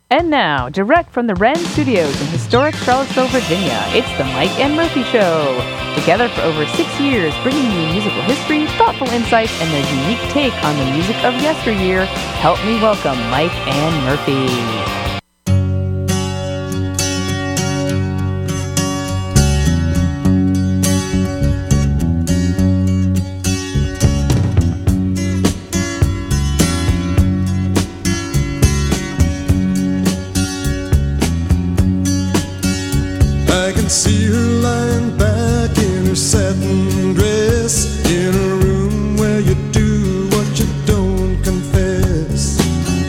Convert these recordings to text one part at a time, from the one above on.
And now, direct from the Wren Studios in historic Charlottesville, Virginia, it's the Mike and Murphy Show. Together for over 6 years, bringing you musical history, thoughtful insights, and their unique take on the music of yesteryear, help me welcome Mike and Murphy. See her lying back in her satin dress in a room where you do what you don't confess.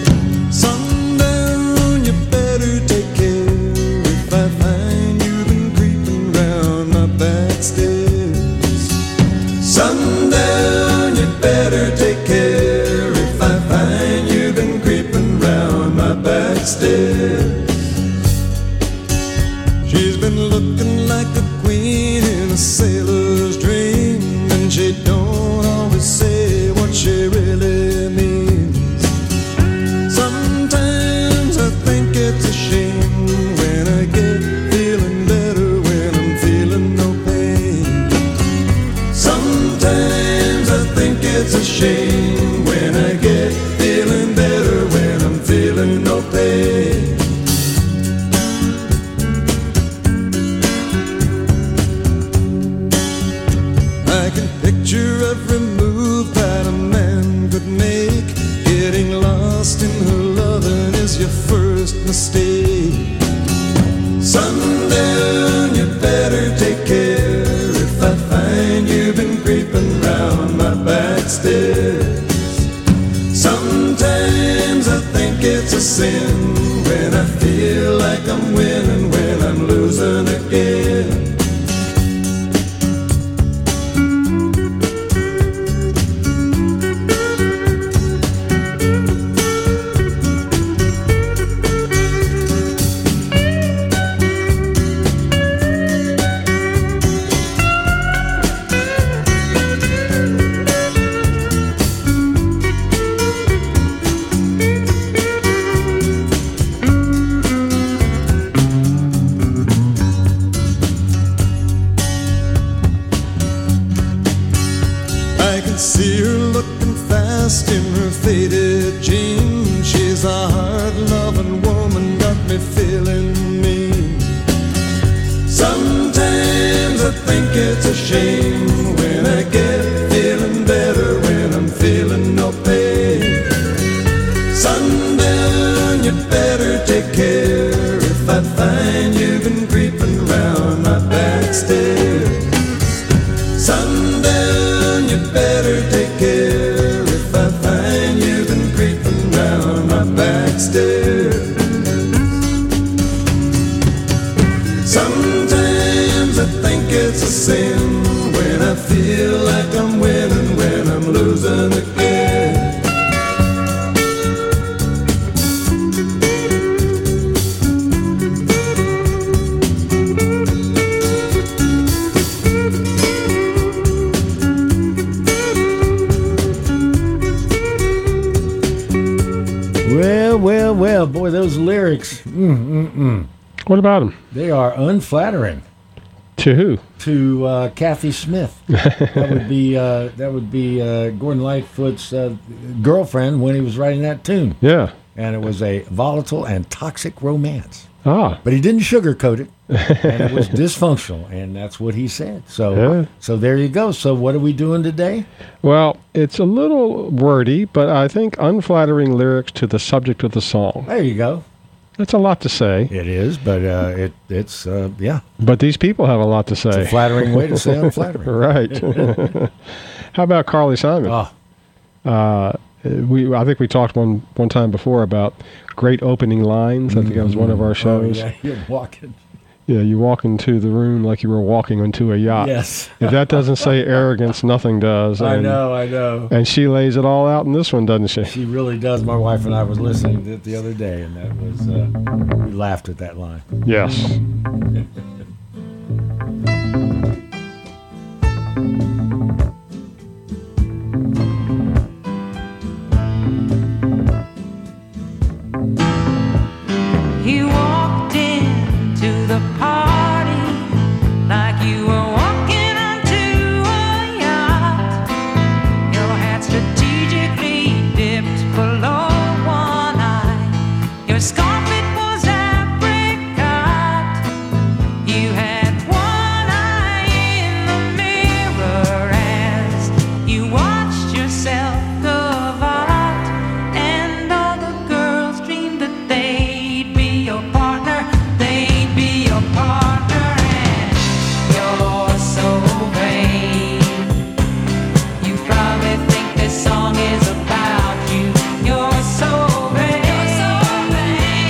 Sundown, you better take care if I find you've been creeping round my back stairs. Sundown, you better take care if I find you've been creeping round my back stairs. She's been looking like a queen in a sailor's dream, and she don't always say what she really means. Sometimes I think it's a shame when I get feeling better when I'm feeling no pain. Sometimes I think it's a shame when I get feeling better when I'm feeling no pain. Picture every move that a man could make. Getting lost in her loving is your first mistake. Sundown, you better take care if I find you've been creeping round my back stairs. Sometimes I think it's a sin when I feel like I'm winning when I'm losing again. See her looking fast in her faded jeans. She's a hard-loving woman, got me feeling mean. Sometimes I think it's a shame when I get feeling better when I'm feeling no pain. Sundown, you better take care if I find you've been creeping round my back stairs. Sundown, you better take care if I find you've been creeping round my back stairs. Sometimes I think it's a sin when I feel like I'm winning when I'm losing again. Well, boy, those lyrics. What about them? They are unflattering. To who? To Kathy Smith. That would be Gordon Lightfoot's girlfriend when he was writing that tune. Yeah. And it was a volatile and toxic romance. Ah. But he didn't sugarcoat it. And it was dysfunctional, and that's what he said. So there you go. So what are we doing today? Well, it's a little wordy, but I think unflattering lyrics to the subject of the song. There you go. That's a lot to say. It is, but it's yeah. But these people have a lot to say. It's a flattering way to say unflattering. Right. How about Carly Simon? I think we talked one time before about great opening lines. I think that was one of our shows. Oh, yeah, you're walking. Yeah, you walk into the room like you were walking into a yacht. Yes. If that doesn't say arrogance, nothing does. I know. And she lays it all out in this one, doesn't she? She really does. My wife and I was listening to it the other day, and that was we laughed at that line. Yes. You walked into the party like you were walking onto a yacht. Your hat strategically dipped below one eye. Your scarf, it was apricot. You had one eye in the mirror as you watched yourself carve out. And all the girls dreamed that they'd be your partner. They'd be your partner. And you're so vain. You probably think this song is about you. You're so vain.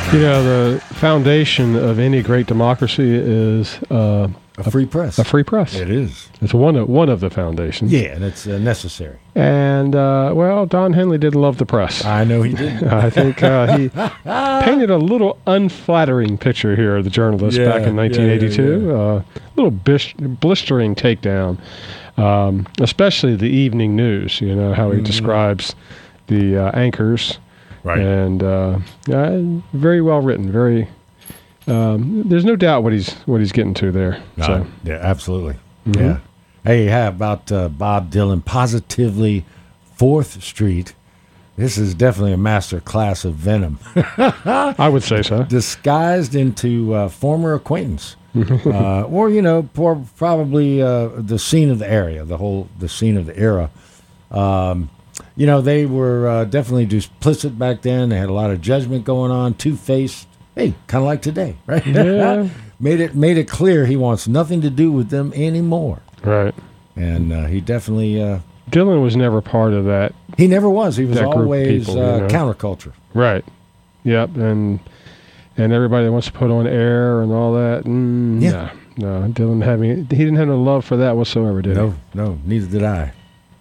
You know, the foundation of any great democracy is A free press. a free press. It is. It's one of the foundations. Yeah, and it's necessary. And, well, Don Henley didn't love the press. I know he did. I think he painted a little unflattering picture here of the journalist Yeah, back in 1982. yeah. A little blistering takedown, especially the evening news, you know, how he describes the anchors. Right. And very well written. Very. There's no doubt what he's getting to there. So. Yeah, absolutely. Mhm. Yeah. Hey, how about Bob Dylan? Positively 4th Street. This is definitely a master class of venom. I would say so. Disguised into former acquaintance. Or, you know, probably the scene of the area, the scene of the era. You know, they were definitely duplicit back then. They had a lot of judgment going on, two-faced. Hey, kind of like today, right? Yeah. made it clear he wants nothing to do with them anymore. Right. And he definitely Dylan was never part of that. he never was. He was That group of always people, you know. counterculture. Right. Yep. And everybody that wants to put on air and all that. Yeah. No. Dylan he didn't have no love for that whatsoever, did he? No, neither did I.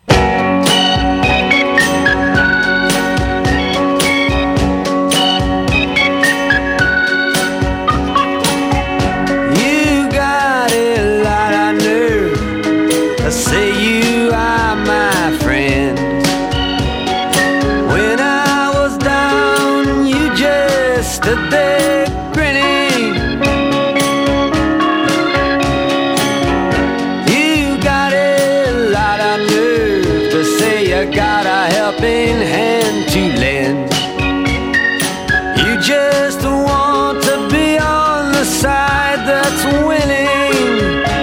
You got a lot of nerve to say you are my friend. When I was down, you just stood there grinning. You got a lot of nerve to say you got a helping hand to lend. You just want to be on the side that's winning.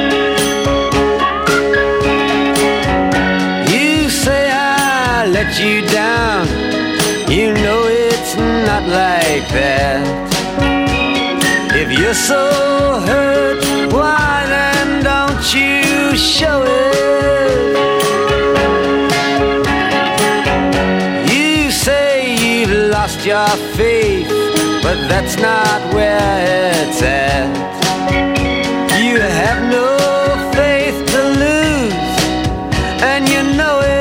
You say I let you down. You know it's not like that. If you're so hurt, why then don't you show it? You say you've lost your faith, but that's not where it's at. You have no faith to lose, and you know it.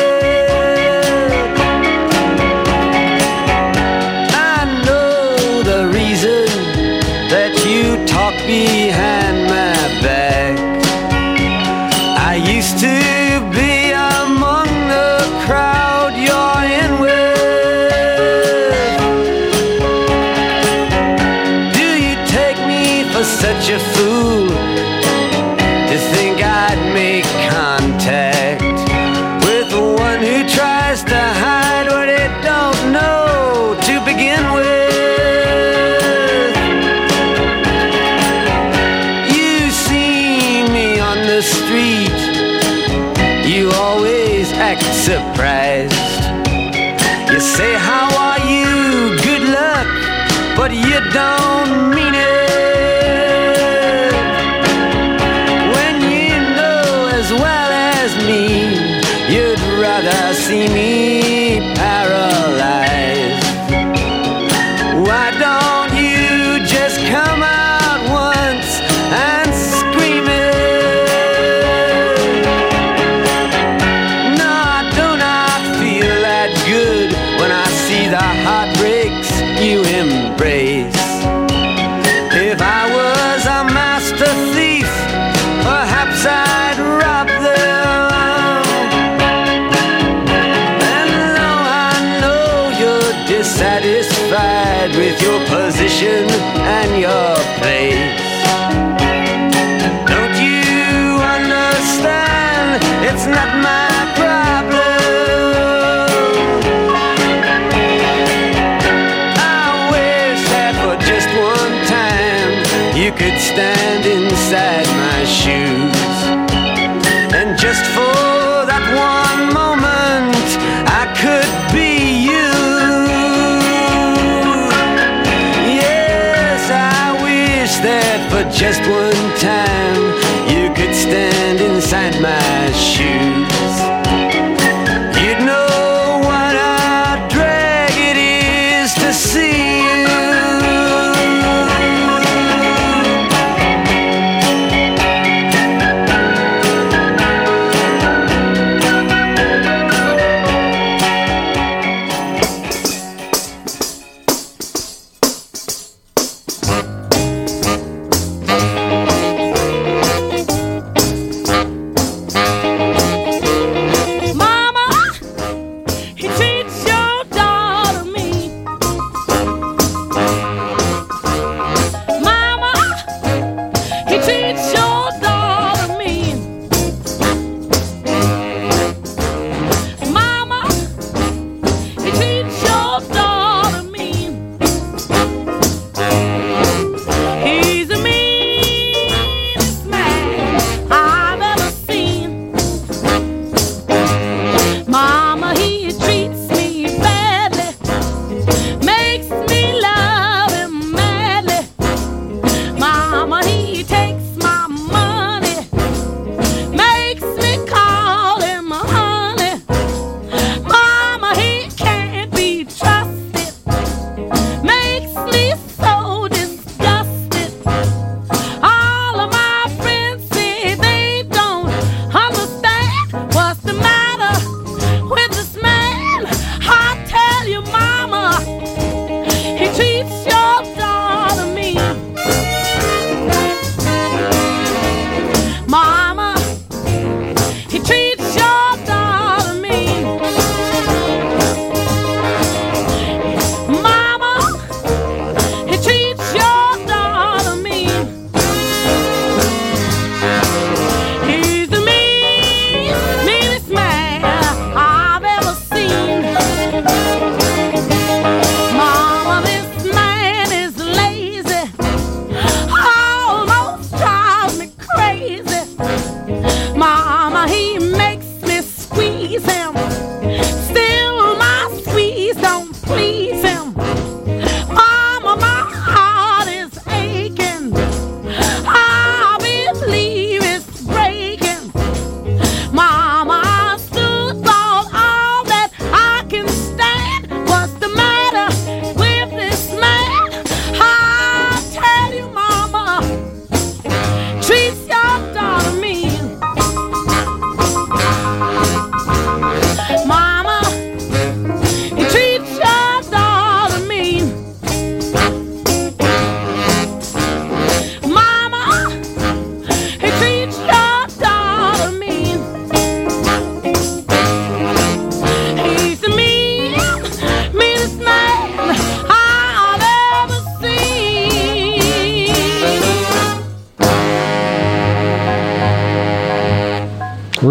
I know the reason that you talk behind my back. I used to be among the crowd you're in with. Do you take me for such a fool to think I'd make contact with the one who tries to hide what it don't know to begin with? You see me on the street, you always act surprised. You say, how are you? Good luck, but you don't mean it. When you know as well as me, you'd rather see me paralyzed. Why don't you just come out once and scream it? No, I do not feel that good when I see the heartbreaks you embrace. If I was a master thief, perhaps I'd rob them. And though I know you're dissatisfied with your position and your place, don't you understand? It's not my problem. I wish that for just one time you could stand inside my shoes, and just for that one moment I could be you. Yes, I wish that for just one time you could stand inside my shoes. You'd know what a drag it is to see you.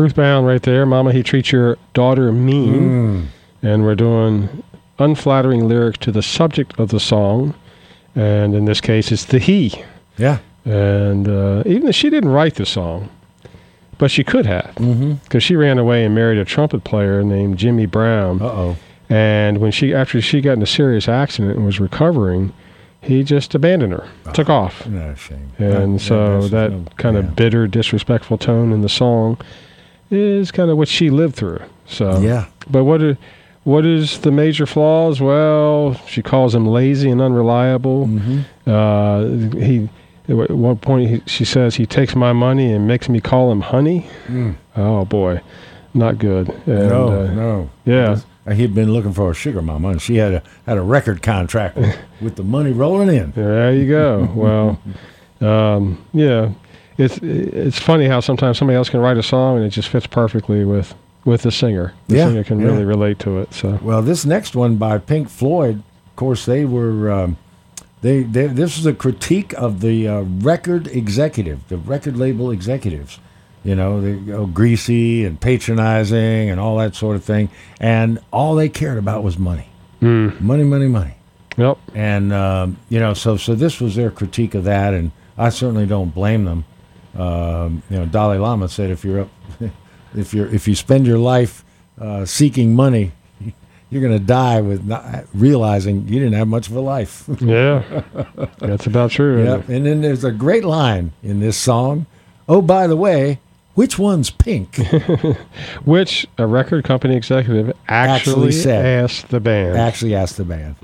Ruth Bound right there. Mama, he treats your daughter mean. And we're doing unflattering lyrics to the subject of the song. And in this case, it's the he. Yeah. And even though she didn't write the song, but she could have. Because she ran away and married a trumpet player named Jimmy Brown. Uh-oh. And when after she got in a serious accident and was recovering, he just abandoned her, took off. No shame. And that kind of bitter, disrespectful tone in the song is kind of what she lived through. So Yeah. But what is the major flaws? Well, she calls him lazy and unreliable. At one point, she says he takes my money and makes me call him honey. Oh boy, not good. And, No. Yeah. He'd been looking for a sugar mama, and she had a record contract with the money rolling in. There you go. Well, yeah, it's funny how sometimes somebody else can write a song and it just fits perfectly with the singer. The singer can really relate to it. So Well, this next one by Pink Floyd, of course, they were this is a critique of the record executive, the record label executives. You know, they go greasy and patronizing and all that sort of thing. And all they cared about was money. Money, money, money. Yep. And, so this was their critique of that. And I certainly don't blame them. Dalai Lama said if you spend your life seeking money, you're going to die with not realizing you didn't have much of a life. Yeah, that's about true. Yep. And then there's a great line in this song. Oh, by the way, which one's pink? Which a record company executive actually asked the band. Actually asked the band.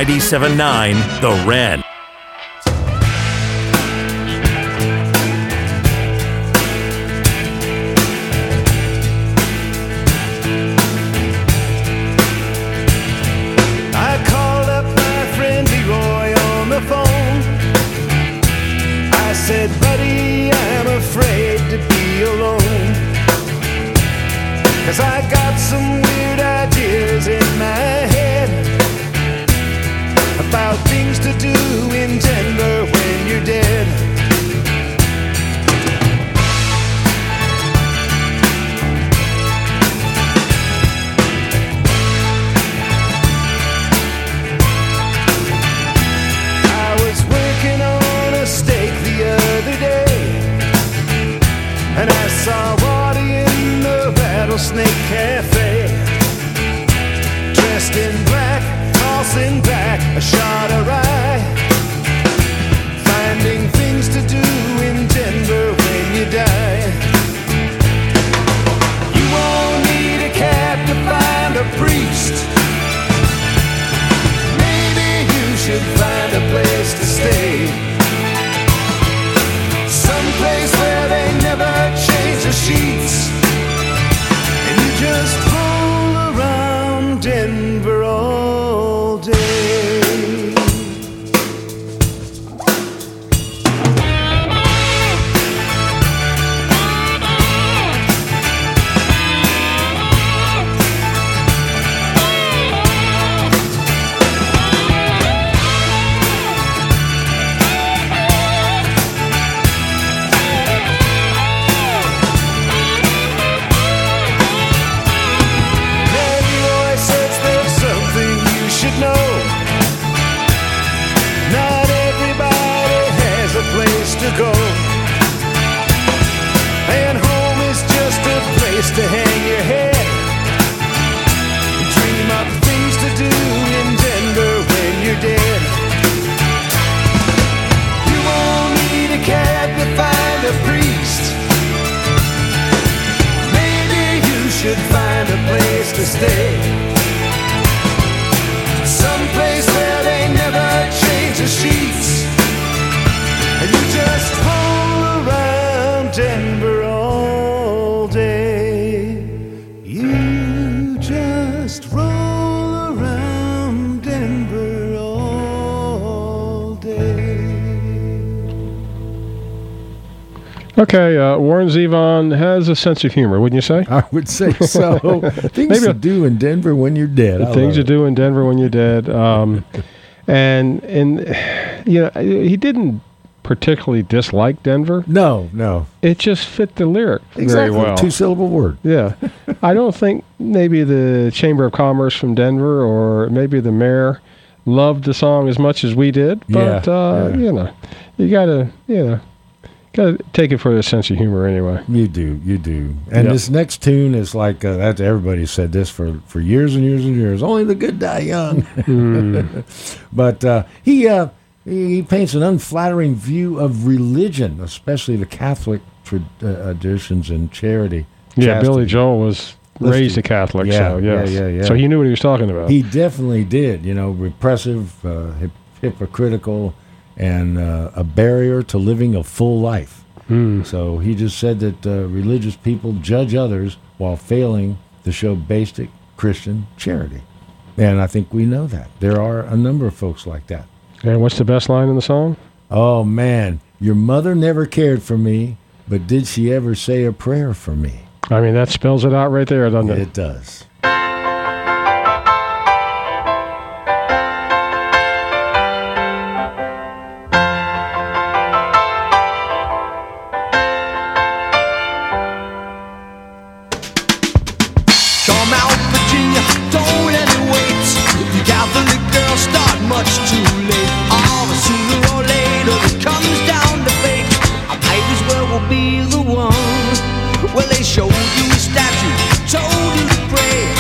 97.9 The Wren. I called up my friend Leroy on the phone. I said, buddy, I'm afraid to be alone, 'cause I got some weird ideas in my head about things to do in Denver when you're dead. I was working on a steak the other day, and I saw Waddy in the Rattlesnake Cafe, dressed in black, tossing back a shot of rye, finding things to do in Denver when you die. You won't need a cab to find a priest. Maybe you should find a place to stay, someplace where they never change the sheets, and you just roll around Denver all day. Leroy says there's something you should know. Not everybody has a place to go, and home is just a place to hang your head, dream up things to do in Denver when you're dead. You won't need a cab to find a priest. Maybe you should find a place to stay, someplace where they never change the sheets, and you just roll around Denver all day. You just roll around Denver all day. Okay, Warren Zevon has a sense of humor, wouldn't you say? I would say so. Things Maybe to do in Denver when you're dead. I Things love you it. do in Denver when you're dead. And you know, he didn't particularly dislike Denver. No. It just fit the lyric Exactly. very well. Two-syllable word. Yeah. I don't think maybe the Chamber of Commerce from Denver or maybe the mayor loved the song as much as we did. But, Yeah. you know, you got to take it for the sense of humor anyway. You do. And Yep. this next tune is like, that. Everybody said this for years and years and years. Only the good die young. But he paints an unflattering view of religion, especially the Catholic traditions and charity. Yeah, Chastity. Billy Joel was raised a Catholic, Yeah, so yes. yeah. So he knew what he was talking about. He definitely did. Repressive, hypocritical, and a barrier to living a full life. So he just said that religious people judge others while failing to show basic Christian charity. And I think we know that. There are a number of folks like that. And what's the best line in the song? Oh, man, your mother never cared for me, but did she ever say a prayer for me? I mean, that spells it out right there, doesn't it? It does. Come out, Virginia, don't let it wait. The Catholic girls start much too late. Oh, but sooner or later it comes down to fate. I might as well will be the one. Well, they showed you a statue, told you to pray.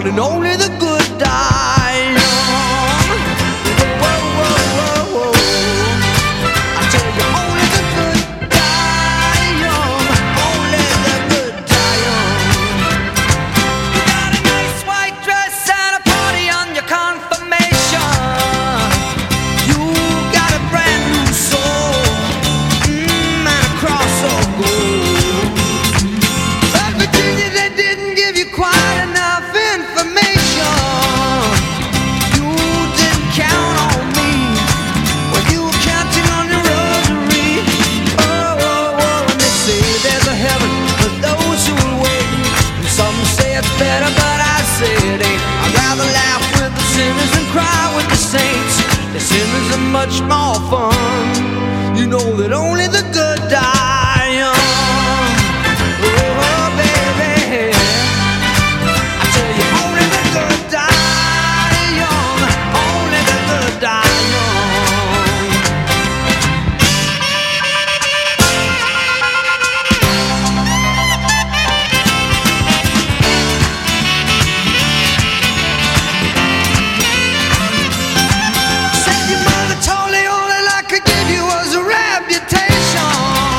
and only the good die young. Whoa, whoa, whoa, whoa. I tell you, only the good die young. Only the good die young. You got a nice white dress and a party on your confirmation. You got a brand new soul, and a cross of gold. But Virginia, they didn't give you quite enough information. You didn't count on me when you were counting on your rosary. Oh, oh, oh, and they say there's a heaven for those who will wait. And some say it's better, but I say it ain't. I'd rather laugh with the sinners than cry with the saints. The sinners are much more fun. You know that only the good die young. Oh, baby, I tell you, only the good die young. Only the good die young. Said your mother told you all that I could give you was a reputation.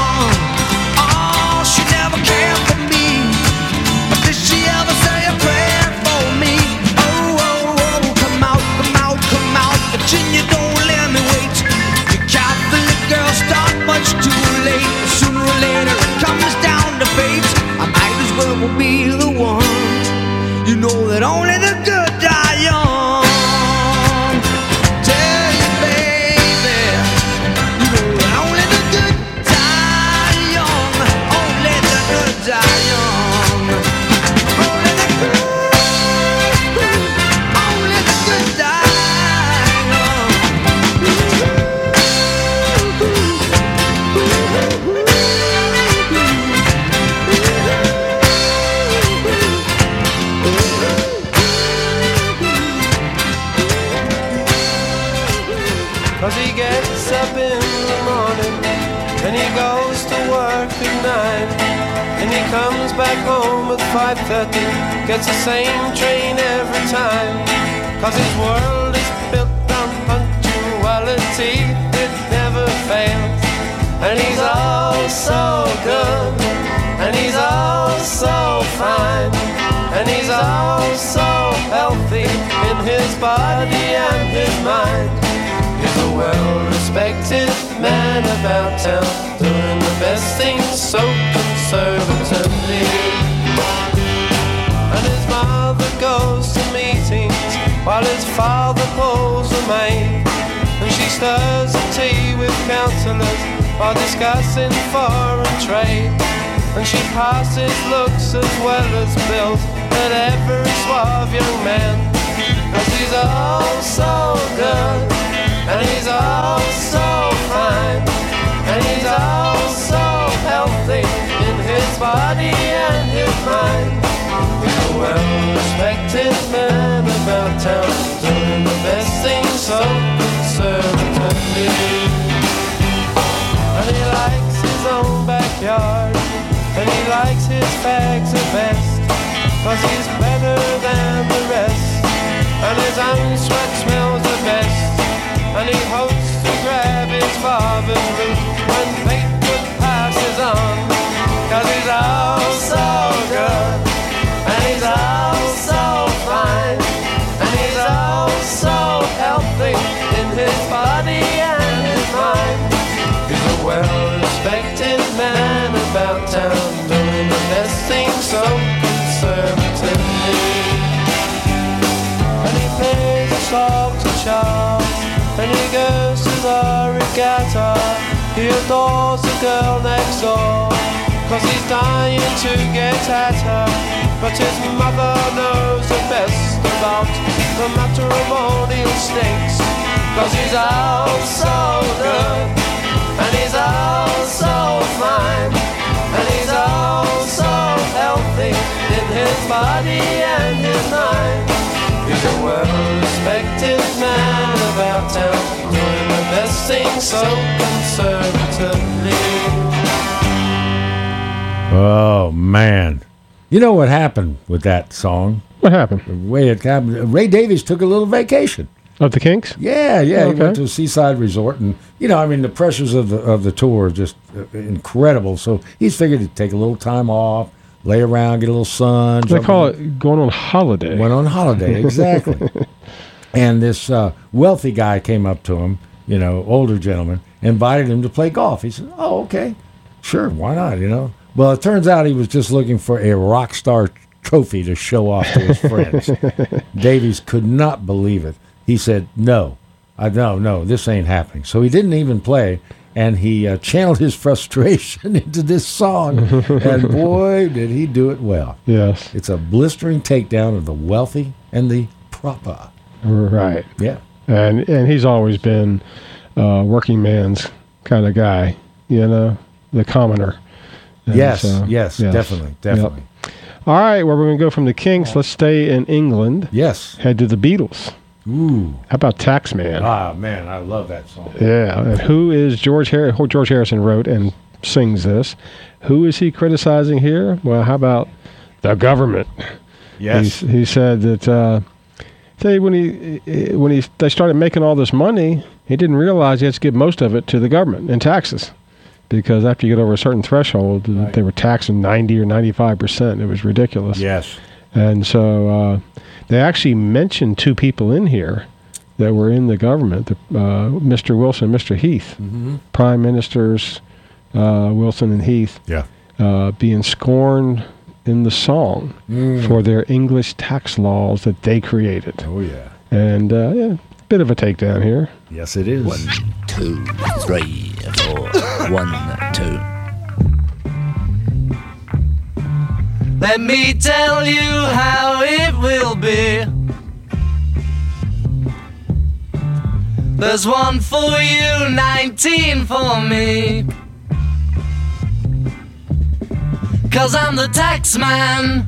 Oh, she never cared for me, but did she ever say a prayer for me? Oh, oh, oh, come out, come out, come out, Virginia, don't let me wait. You Catholic girls start much too late. Sooner or later it comes down to fate. I might as well be the one. You know that only the good die young. Tell you, baby, you know that only the good die young. Only the good die young. Only the good die Cause he gets up in the morning and he goes to work at 9, and he comes back home at 5:30, gets the same train every time. Cause his world is built on punctuality, it never fails. And he's all so good, and he's all so fine, and he's all so healthy in his body and his mind. He's a well-respected man about town, doing the best things so conservatively. And his mother goes to meetings while his father pulls the maid, and she stirs the tea with councillors while discussing foreign trade. And she passes looks as well as bills at every suave young man. Cause he's all so good, and he's all so fine, and he's all so healthy in his body and his mind. He's a well-respected man about town, doing the best things so conservatively. And he likes his own backyard, and he likes his fags the best, cause he's better than the rest, and his own sweat smells the best. And he hopes to grab his father's boot when Fleetwood passes on. Cause he's all so good, and he's all so fine, and he's all so healthy in his body and his mind. He's a well-respected man about town, doing the best things so conservatively. And he plays a song to Charles, and he goes to the regatta. He adores the girl next door, cause he's dying to get at her. But his mother knows the best about the matrimonial stakes. Cause he's all so good, and he's all so fine, and he's all so healthy in his body and his mind. He's a well-respected man about town, doing the best things so conservatively. Oh, man. You know what happened with that song? What happened? The way it happened, Ray Davies took a little vacation. Of the Kinks? Yeah. He Okay. went to a seaside resort, and the pressures of the tour are just incredible. So he's figured to take a little time off, lay around, get a little sun. They call it going on holiday. Went on holiday, exactly. And this wealthy guy came up to him, older gentleman, invited him to play golf. He said, "Oh, okay, sure, why not?" Well, it turns out he was just looking for a rock star trophy to show off to his friends. Davies could not believe it. He said, no, this ain't happening. So he didn't even play, and he channeled his frustration into this song, and boy, did he do it well. Yes. It's a blistering takedown of the wealthy and the proper. Right. Yeah. And he's always been working man's kind of guy, the commoner. And Yes, yes. definitely. Yep. All right, well, we're going to go from the Kinks. Let's stay in England. Yes. Head to the Beatles. Ooh. How about Taxman? Ah, man, I love that song. Yeah. And who is George Harrison? George Harrison wrote and sings this. Who is he criticizing here? Well, how about the government? Yes. He said that when they started making all this money, he didn't realize he had to give most of it to the government in taxes. Because after you get over a certain threshold, right, they were taxing 90 or 95%. It was ridiculous. Yes. And so they actually mentioned two people in here that were in the government, Mr. Wilson and Mr. Heath, Prime Ministers Wilson and Heath, being scorned in the song for their English tax laws that they created. Oh, yeah. And, bit of a takedown here. Yes, it is. 1, 2, 3, 4. 1, 2. Let me tell you how it will be. There's 1 for you, 19 for me. 'Cause I'm the tax man.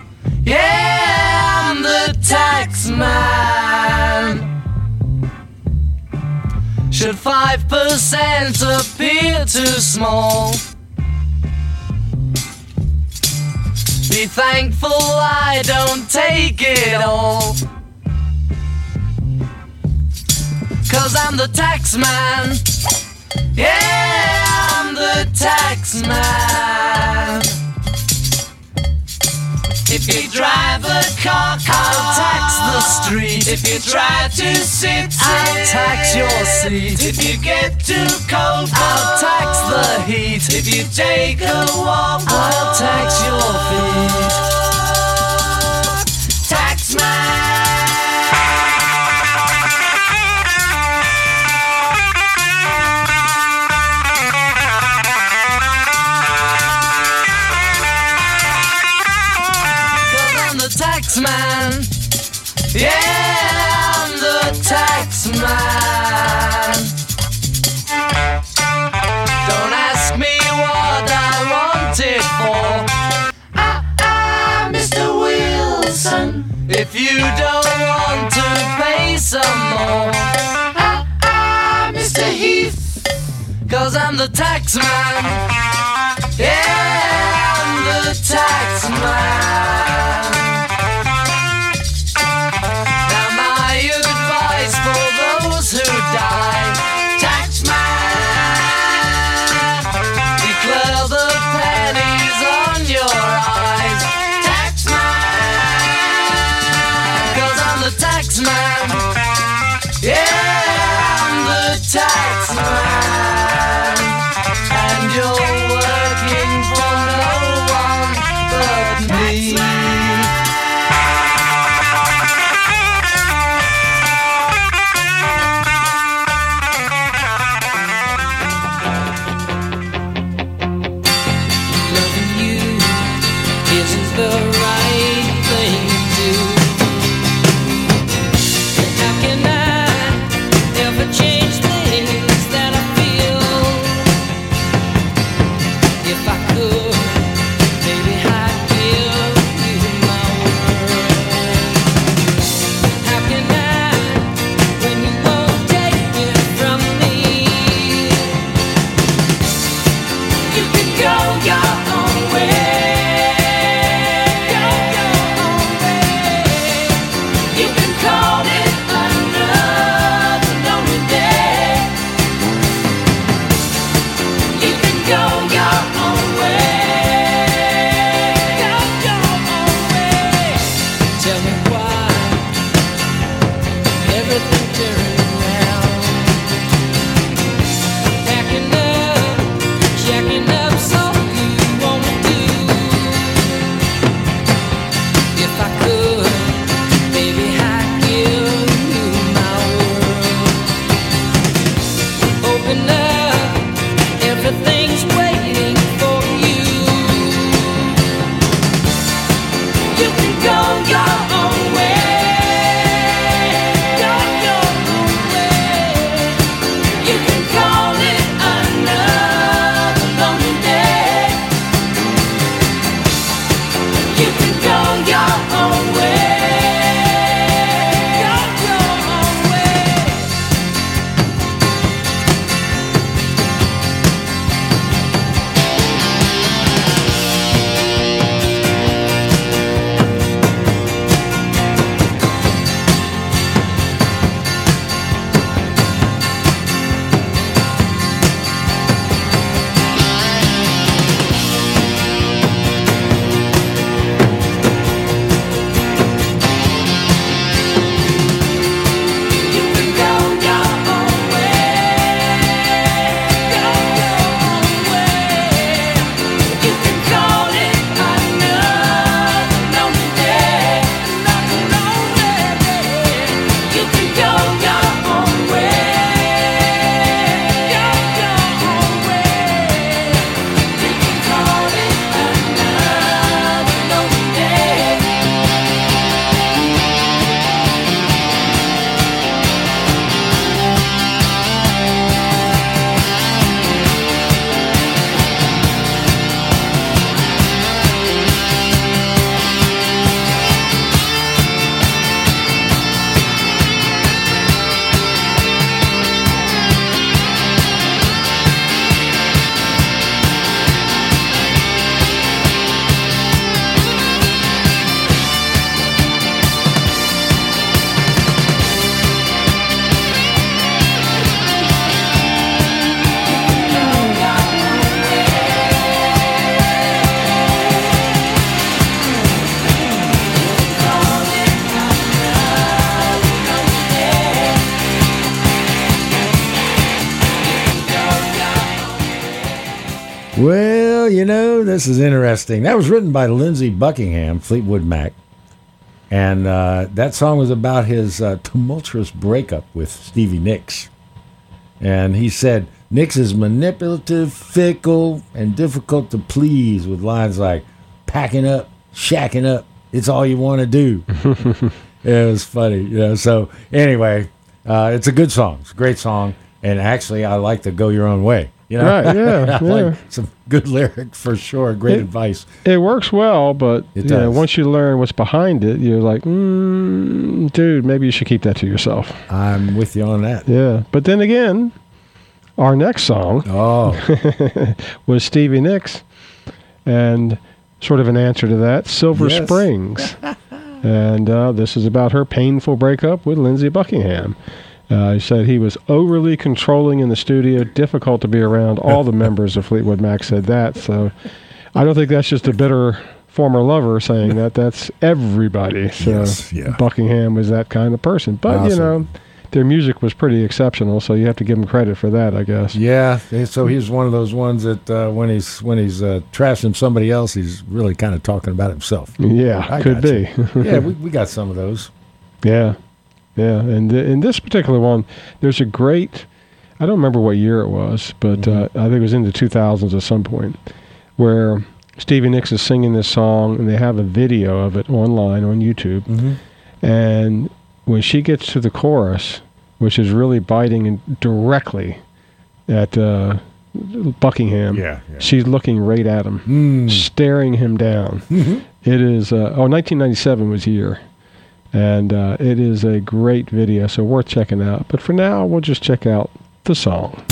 Yeah, I'm the tax man. Should 5% appear too small? Be thankful I don't take it all. 'Cause I'm the tax man. Yeah, I'm the tax man. If you drive a car, I'll tax the street. If you try to sit, I'll tax your seat. If you get too cold, I'll tax the heat. If you take a walk, I'll tax your feet. Tax man. Tax man, yeah, I'm the tax man. Don't ask me what I want it for. Mr. Wilson, if you don't want to pay some more. Mr. Heath, 'cause I'm the tax man. Yeah, I'm the tax man. For those who die, tax man, declare the pennies on your eyes, tax man, 'cause I'm the tax man, yeah, I'm the tax man, and you're working for no one but me. Well, you know, this is interesting. That was written by Lindsey Buckingham, Fleetwood Mac. And that song was about his tumultuous breakup with Stevie Nicks. And he said, Nicks is manipulative, fickle, and difficult to please with lines like, packing up, shacking up, it's all you want to do. It was funny. You know. So anyway, it's a good song. It's a great song. And actually, I like to Go Your Own Way. You know? Right, yeah. I like some good lyric for sure. Great advice. It works well, but It you know, does. once you learn what's behind it, you're like, dude, maybe you should keep that to yourself. I'm with you on that. Yeah. But then again, our next song was Stevie Nicks, and sort of an answer to that, Silver Yes. Springs. And this is about her painful breakup with Lindsey Buckingham. He said he was overly controlling in the studio, difficult to be around. All the members of Fleetwood Mac said that. So I don't think that's just a bitter former lover saying that. That's everybody. So Yes, yeah. Buckingham was that kind of person. But, you know, their music was pretty exceptional, so you have to give them credit for that, I guess. Yeah, so he's one of those ones that when he's trashing somebody else, he's really kind of talking about himself. Yeah, I could got be. you. Yeah, we got some of those. Yeah. Yeah, and in this particular one, there's a great, I don't remember what year it was, but I think it was in the 2000s at some point, where Stevie Nicks is singing this song, and they have a video of it online on YouTube. And when she gets to the chorus, which is really biting directly at Buckingham, she's looking right at him, staring him down. It is, 1997 was the year. And it is a great video, so worth checking out. But for now, we'll just check out the song.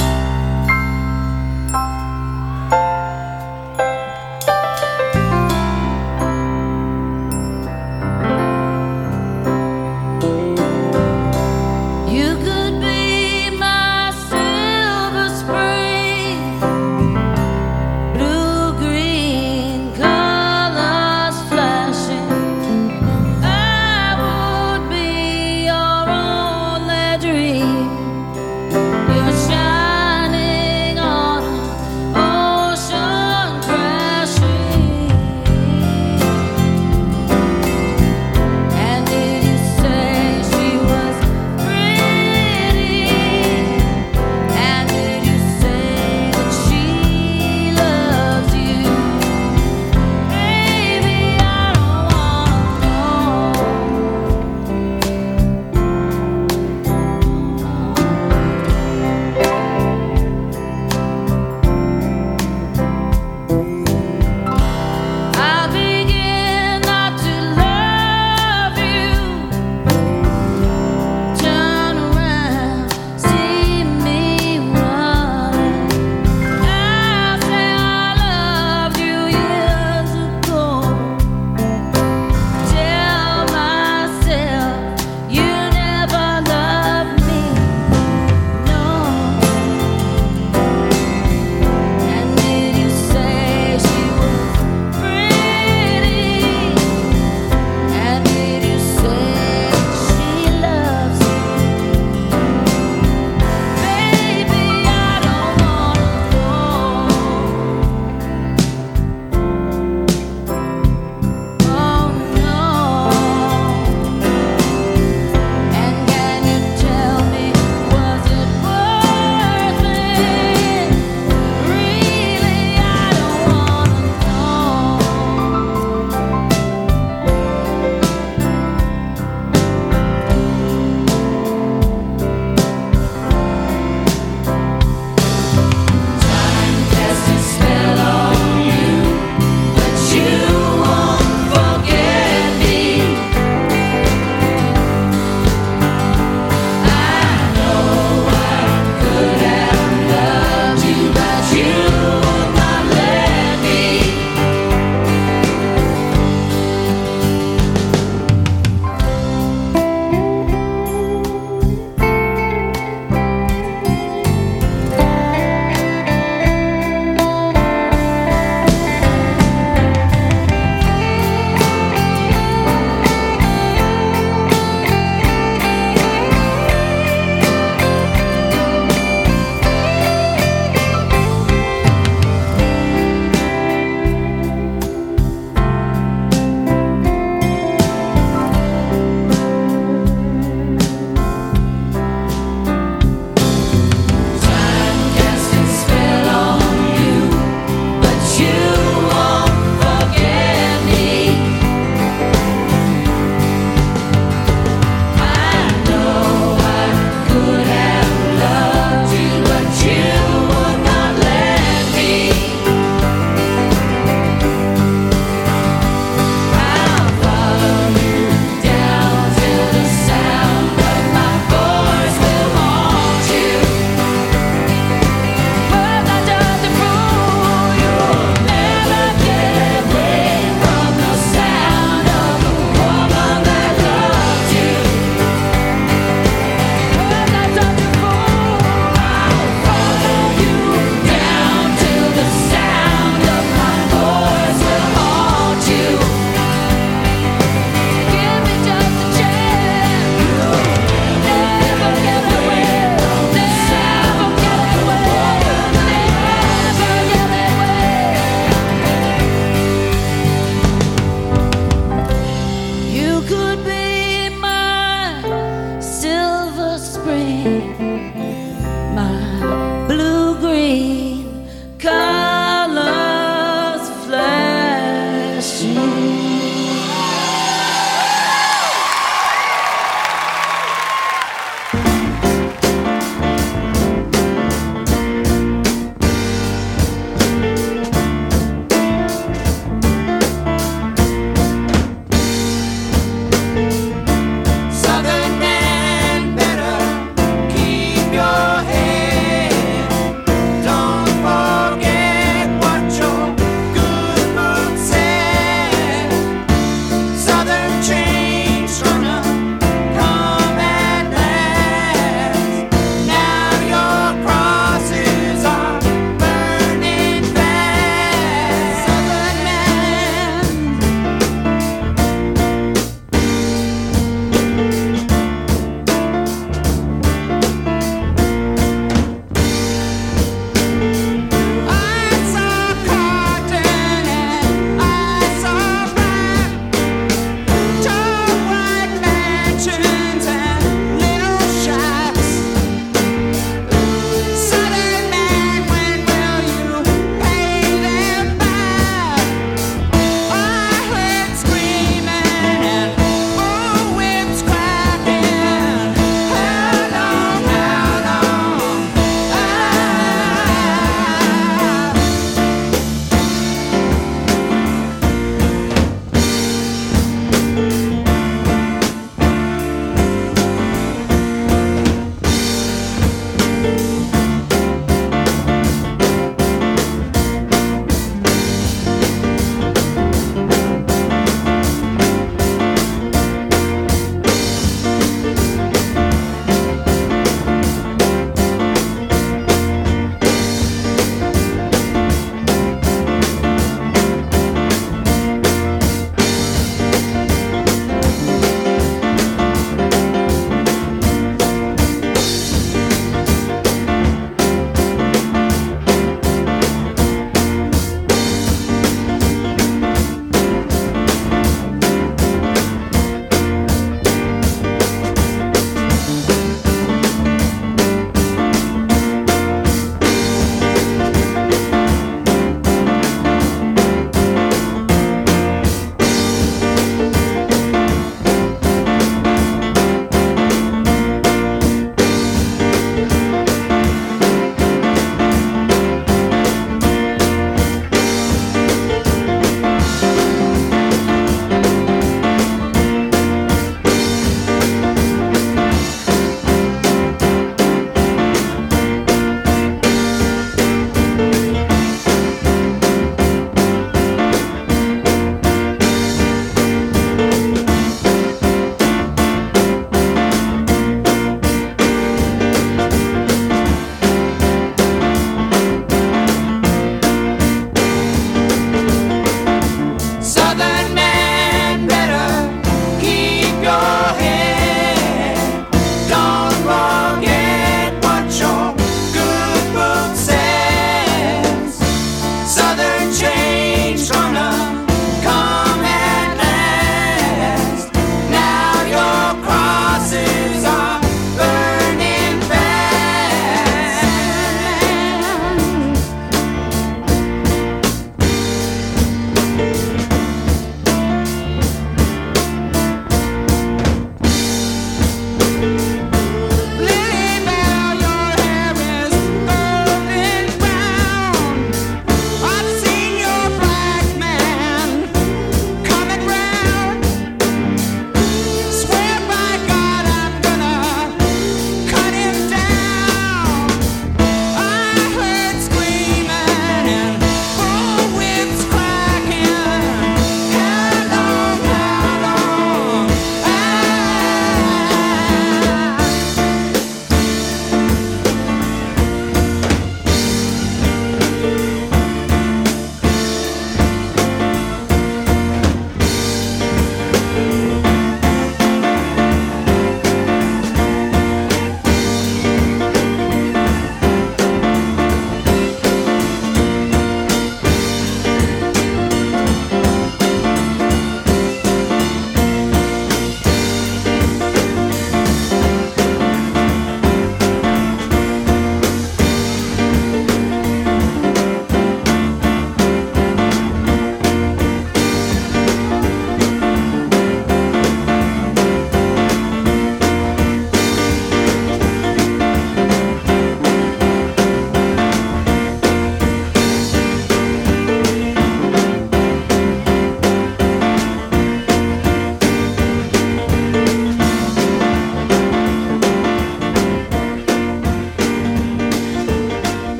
You could be my silver spring, blue-green colors flashing. I would be your only dream. Your shine.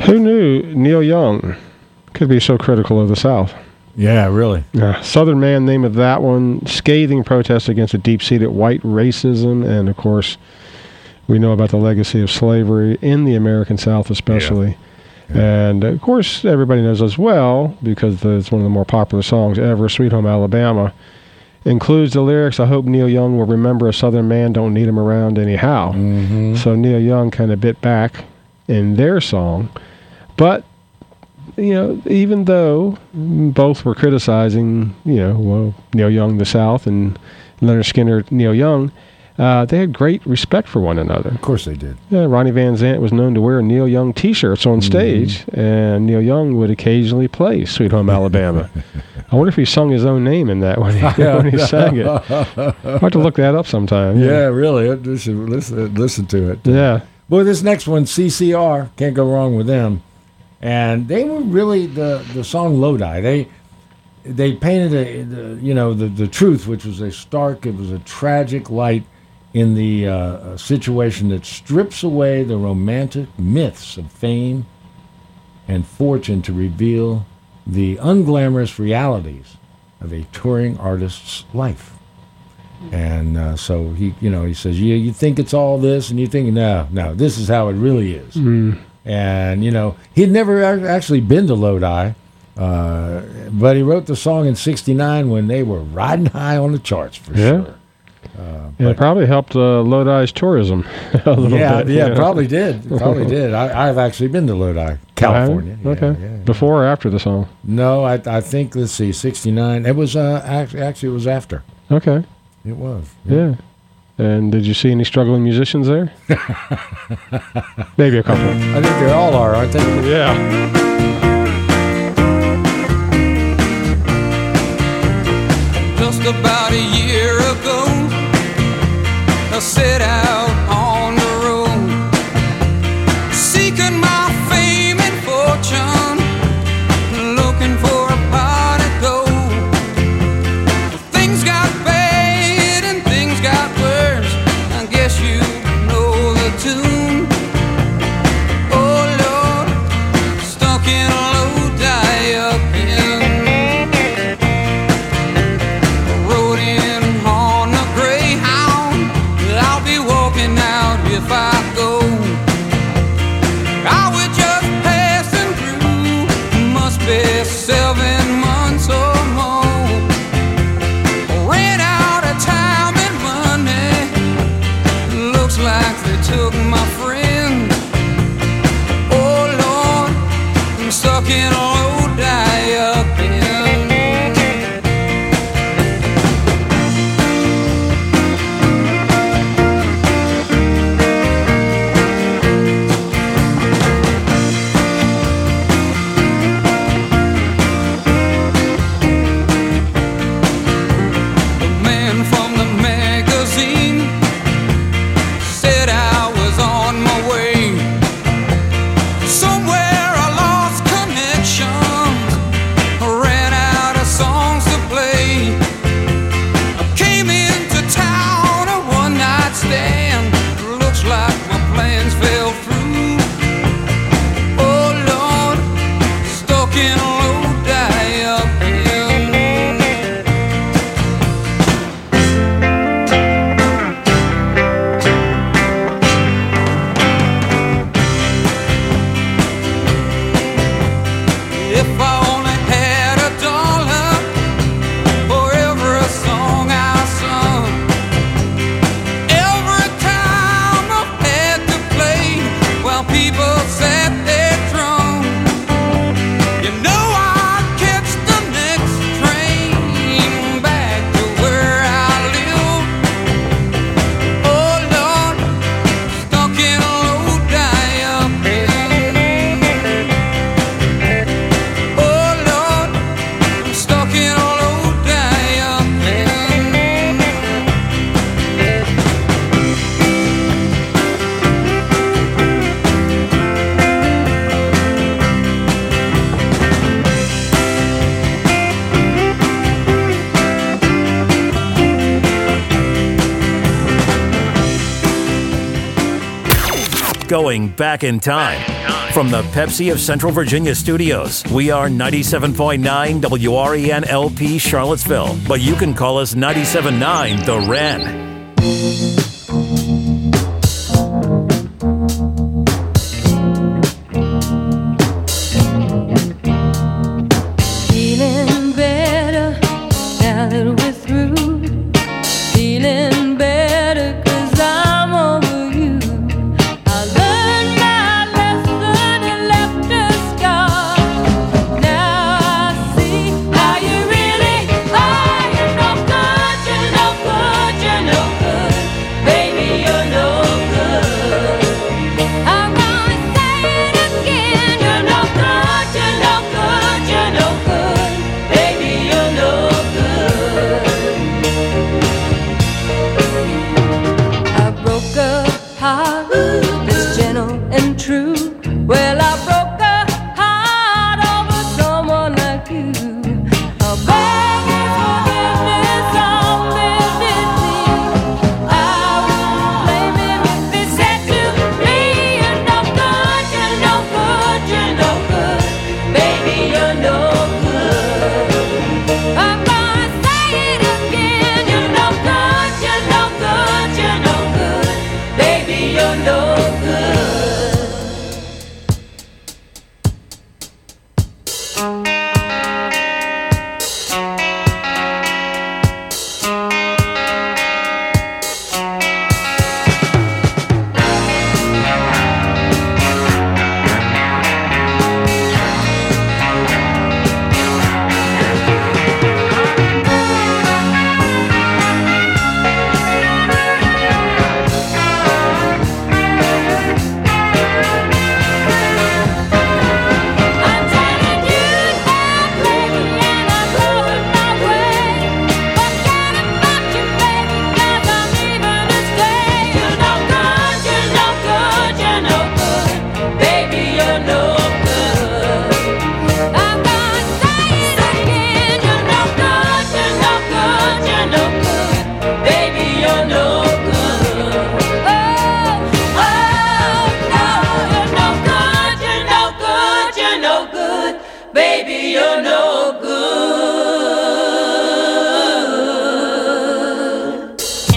Who knew Neil Young could be so critical of the South? Yeah, really. Southern Man, name of that one, scathing protest against a deep-seated white racism, and of course, we know about the legacy of slavery in the American South especially. And of course, everybody knows as well, because it's one of the more popular songs ever, Sweet Home Alabama, includes the lyrics, I hope Neil Young will remember a Southern man, don't need him around anyhow. Mm-hmm. So Neil Young kind of bit back in their song. But, you know, even though both were criticizing, you know, well, Neil Young, the South, and Leonard Skinner, Neil Young, they had great respect for one another. Of course they did. Yeah, Ronnie Van Zant was known to wear Neil Young T-shirts on stage, and Neil Young would occasionally play Sweet Home Alabama. I wonder if he sung his own name in that when he sang it. I'll have to look that up sometime. Yeah, really. Listen to it. Yeah. Well, this next one, CCR, can't go wrong with them. And they were really the song Lodi. They painted the truth, which was it was a tragic light in the situation that strips away the romantic myths of fame and fortune to reveal the unglamorous realities of a touring artist's life. And so he says, you think it's all this, and you think, no, this is how it really is. And, he'd never actually been to Lodi, but he wrote the song in '69 when they were riding high on the charts, for sure. It probably helped Lodi's tourism a little bit. Yeah, probably did. Probably did. I've actually been to Lodi, California. Okay. Yeah. Before or after the song? No, I think, let's see, '69. It was, actually, it was after. Okay. It was. Yeah. And did you see any struggling musicians there? Maybe a couple. I think they all are, aren't they? Yeah. Just about a year ago, I set out on the road, seeking my fame and fortune, looking for a pot of gold. Things got bad and things got worse, I guess you know the tune. Oh Lord, stuck in a Lodi up in if I go. I was just passing through, must be 7 months or more. Ran out of time and money, looks like they took my friend. Oh Lord, I'm stuck in a Lodi up in. Every Going back in time. From the Pepsi of Central Virginia studios, we are 97.9 WREN LP Charlottesville, but you can call us 97.9 The Wren. Feeling better now that we're through. Feeling better 'cause I'm over you. I learned my lesson and left a scar. Now I see how you really are. You're no good, you're no good, you're no good. Baby, you're no good. I'm gonna say it again. You're no good, you're no good, you're no good. Baby, you're no good. I broke a heart that's gentle and true. Well, I broke a heart over someone like you. I'll beg your forgiveness on bended knee. I won't blame him if he said to me, you're no good, you're no good, you're no good. Baby, you're no good. I'm gonna say it again. You're no good, you're no good, you're no good. Baby, you're no good. I'm telling you now, baby, and I'm going my way. Forget about you, baby, 'cause I'm leaving to stay. You're no good, you're no good, you're no good. Baby, you're no good. I'm gonna say it again. You're no good, you're no good, you're no good. Baby, you're no good. Oh, no, you're no good, you're no good, you're no good. Baby, you're no good.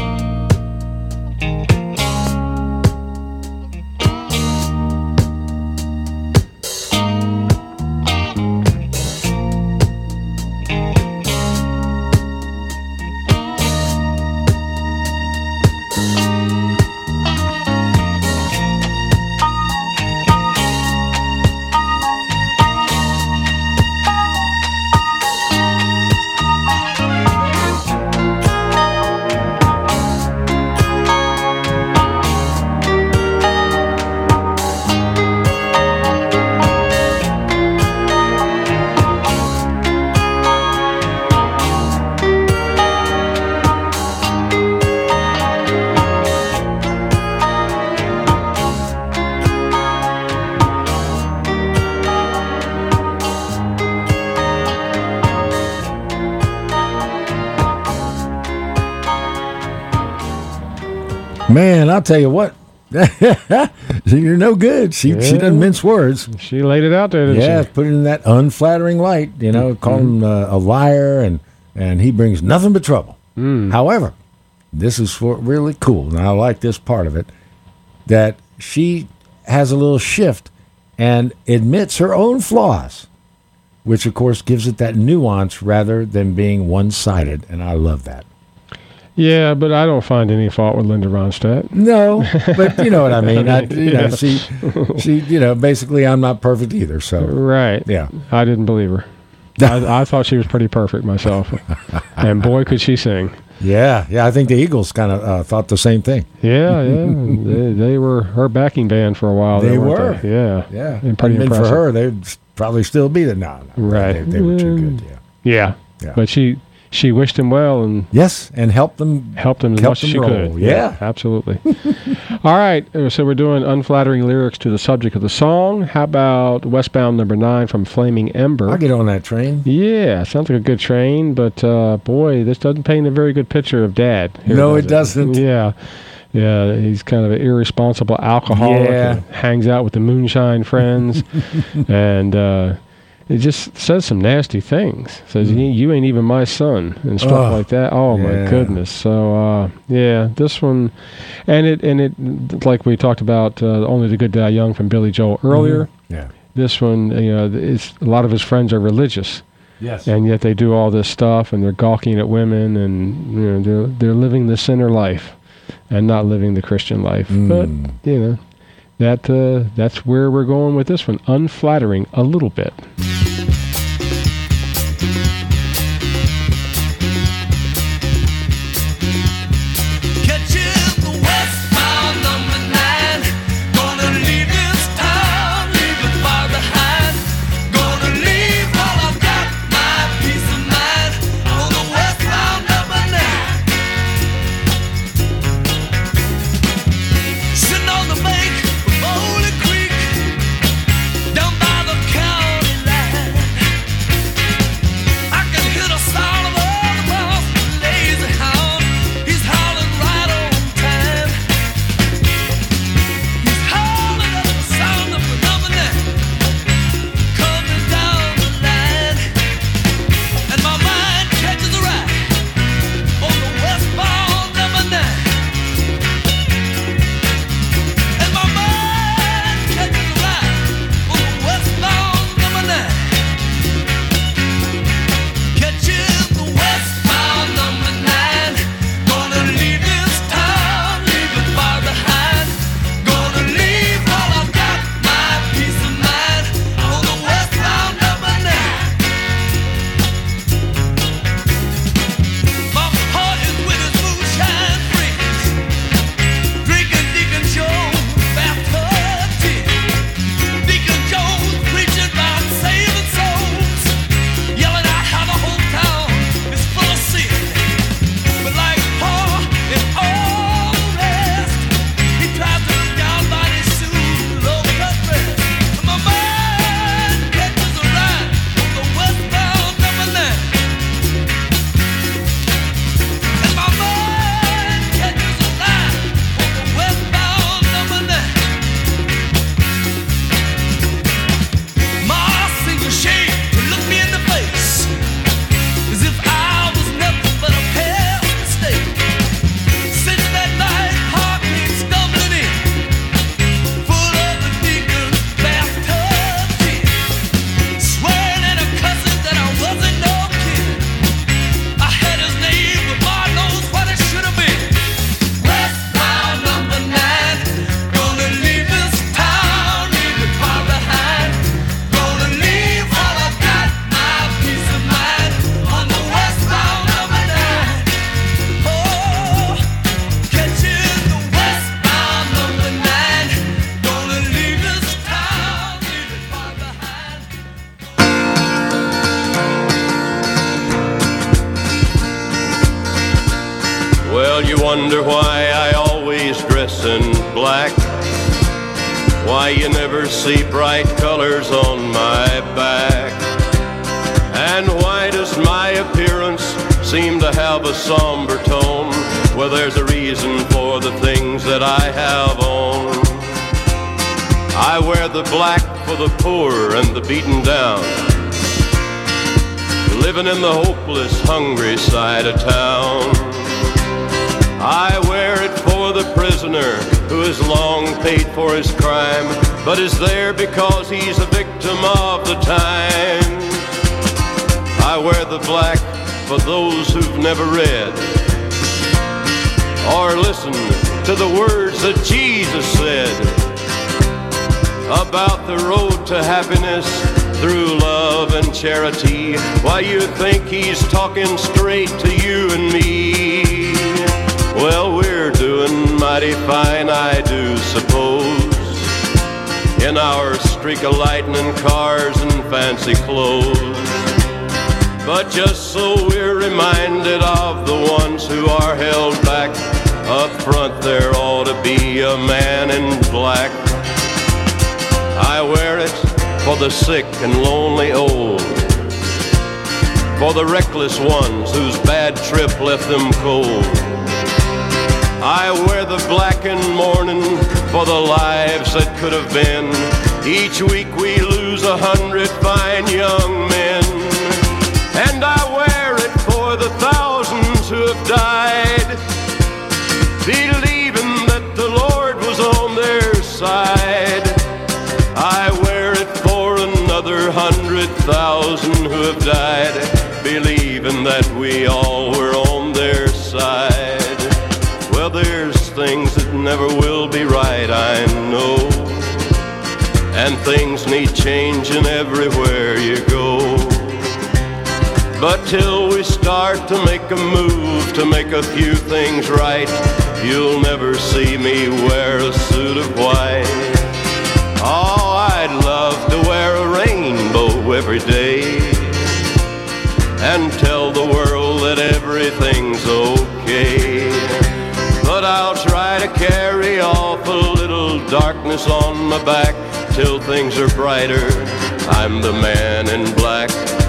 Man, I'll tell you what. You're no good. She doesn't mince words. She laid it out there, didn't Yeah, she? put it in that unflattering light. You know, call him a liar, and he brings nothing but trouble. However, this is really cool, and I like this part of it, that she has a little shift and admits her own flaws, which, of course, gives it that nuance rather than being one-sided, and I love that. Yeah, but I don't find any fault with Linda Ronstadt. No, but you know what I mean. She, basically, I'm not perfect either. So, Right. yeah. I didn't believe her. I thought she was pretty perfect myself. And boy, could she sing. Yeah. I think the Eagles kind of thought the same thing. Yeah. They were her backing band for a while. They weren't were. they? Yeah. And pretty Hadn't been impressive. for her, they'd probably still be there. No. Right. They were too good. Yeah. Yeah. But she wished him well and Yes, and helped them as much as she roll. could. Yeah. Absolutely. All right. So we're doing unflattering lyrics to the subject of the song. How about Westbound Number 9 from Flaming Ember? I'll get on that train. Yeah, sounds like a good train, but boy, this doesn't paint a very good picture of Dad. Here, No, does it doesn't. Yeah. Yeah, he's kind of an irresponsible alcoholic. Yeah. And hangs out with the moonshine friends, and it just says some nasty things. Says you ain't even my son and stuff like that. Oh my goodness. So this one, and it like we talked about, Only the Good Die Young from Billy Joel earlier. Yeah. This one, it's a lot of his friends are religious. Yes. And yet they do all this stuff, and they're gawking at women, and they're living the sinner life, and not living the Christian life. But that's where we're going with this one. Unflattering a little bit. Well, you wonder why I always dress in black, why you never see bright colors on my back, and why does my appearance seem to have a somber tone? Well, there's a reason for the things that I have on. I wear the black for the poor and the beaten down, living in the hopeless, hungry side of town. I wear it for the prisoner who has long paid for his crime, but is there because he's a victim of the times. I wear the black for those who've never read or listened to the words that Jesus said about the road to happiness through love and charity. Why, you think he's talking straight to you and me? Well, we're doing mighty fine, I do suppose, in our streak of lightning cars and fancy clothes. But just so we're reminded of the ones who are held back, up front there ought to be a man in black. I wear it for the sick and lonely old, for the reckless ones whose bad trip left them cold. I wear the black and mourning for the lives that could have been. Each week we lose 100 fine young men. And I wear it for the thousands who have died, believing that the Lord was on their side. I wear it for another 100,000 who have died, believing that we all were on their side. Well, there's things that never will be right, I know, and things need changing everywhere you go. But till we start to make a move to make a few things right, you'll never see me wear a suit of white. Oh, I'd love to wear a rainbow every day and tell the world that everything's okay. But I'll try to carry off a little darkness on my back till things are brighter. I'm the man in black.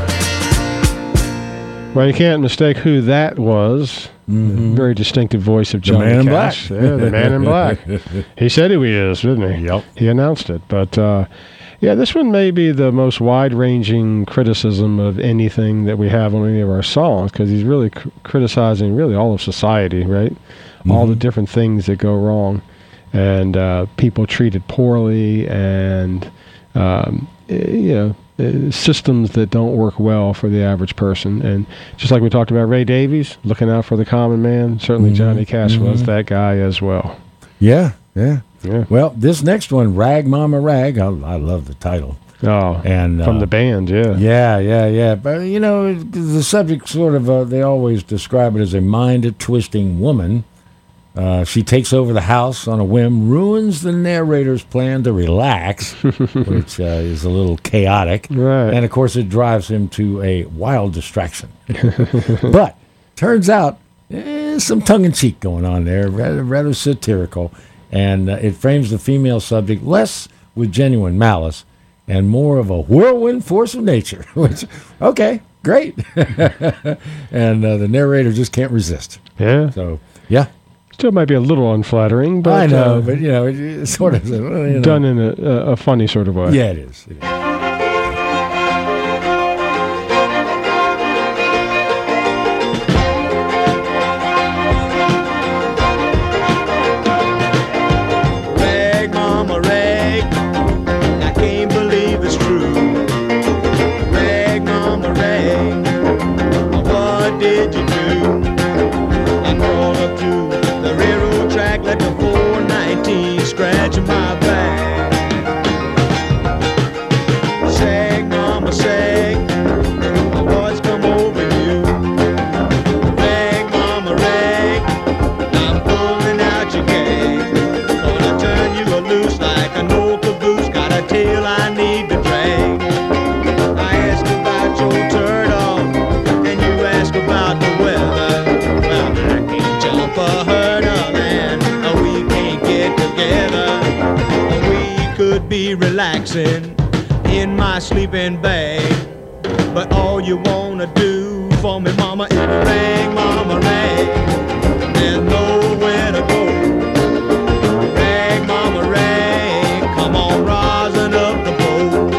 Well, you can't mistake who that was. Mm-hmm. Very distinctive voice of Johnny Man in Cash. Black. Yeah, the Man in Black. He said who he is, didn't he? Yep. He announced it. But, yeah, this one may be the most wide-ranging criticism of anything that we have on any of our songs, because he's really criticizing really all of society, right? Mm-hmm. All the different things that go wrong, and people treated poorly, and, you know, systems that don't work well for the average person. And just like we talked about Ray Davies, looking out for the common man, certainly Johnny Cash was that guy as well. Yeah. Well, this next one, Rag Mama Rag, I love the title. Oh, and from the band, yeah. Yeah. But, you know, the subject sort of, they always describe it as a mind-twisting woman. She takes over the house on a whim, ruins the narrator's plan to relax, which is a little chaotic. Right. And, of course, it drives him to a wild distraction. But turns out some tongue-in-cheek going on there, rather satirical. And it frames the female subject less with genuine malice and more of a whirlwind force of nature, which, okay, great. And the narrator just can't resist. Yeah. So, yeah. Still might be a little unflattering, but I know, but you know, it's sort of done in a funny sort of way. Yeah, it is. Rag, mama, rag, I can't believe it's true. Rag, mama, rag, what did you do? And roll up to the railroad track, let the 419 scratch my back. Sag, mama, sag, what's come over you? Rag, mama, rag, I'm pulling out your gag. Gonna turn you loose like an old caboose, got a tail I need to drag. I asked about your turtle, and you asked about the weather. Well, I can't jump a hurdle, and we can't get together. We could be relaxing in my sleeping bag, but all you wanna do for me, mama, is rag, mama, rag. There's nowhere to go. Rag, mama, rag, come on, rosin up the boat.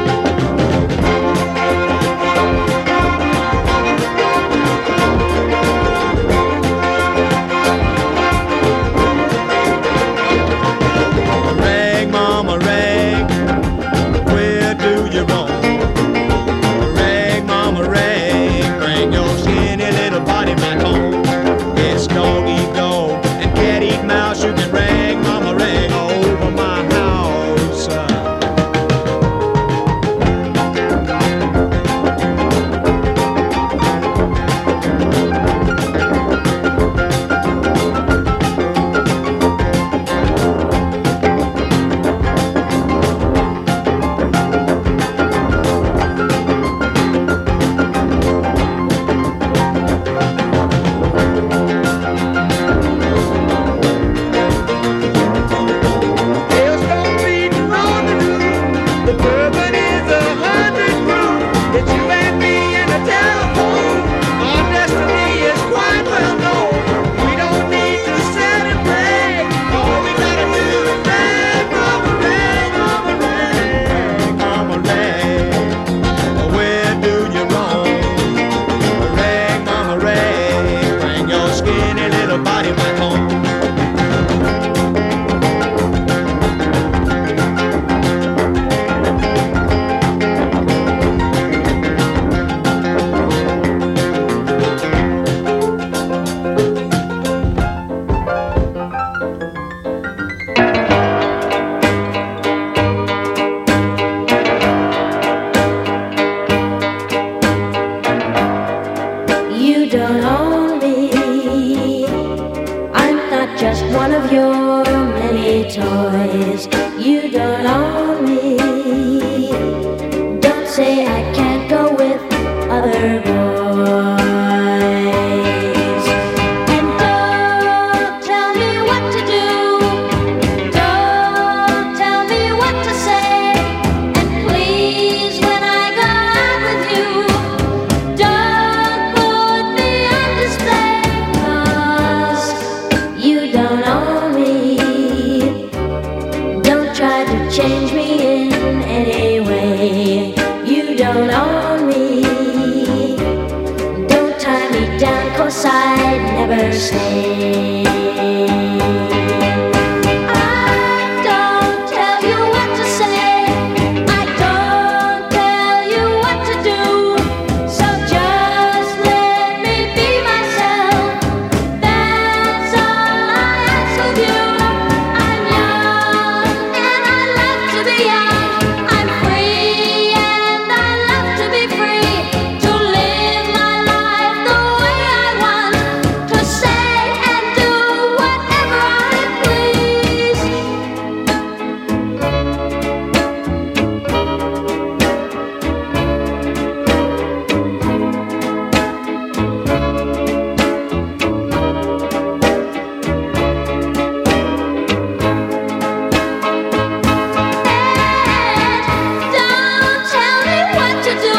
Rag, mama, rag, where do you roam? Rag, mama, rag, bring your skinny little body back home. It's gonna any toys. You don't own me. Don't say I can't go with other boys. And don't tell me what to do. Don't tell me what to say. And please, when I go out with you, don't put me on display. 'Cause you don't own me. Don't try to change me in any way. You don't own me. Don't tie me down, 'cause I'd never stay. I don't tell you what to say. I don't tell you what to do. So just let me be myself. That's all I ask of you. I'm young and I love to be young. I'm free and I love to be free. To live my life the way I want. To say and do whatever I please. Don't tell me what to do.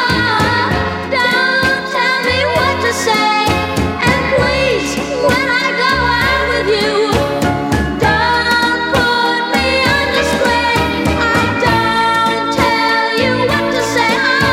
Don't tell me what to say. And please, when I go out with you, don't put me on display. I don't tell you what to say.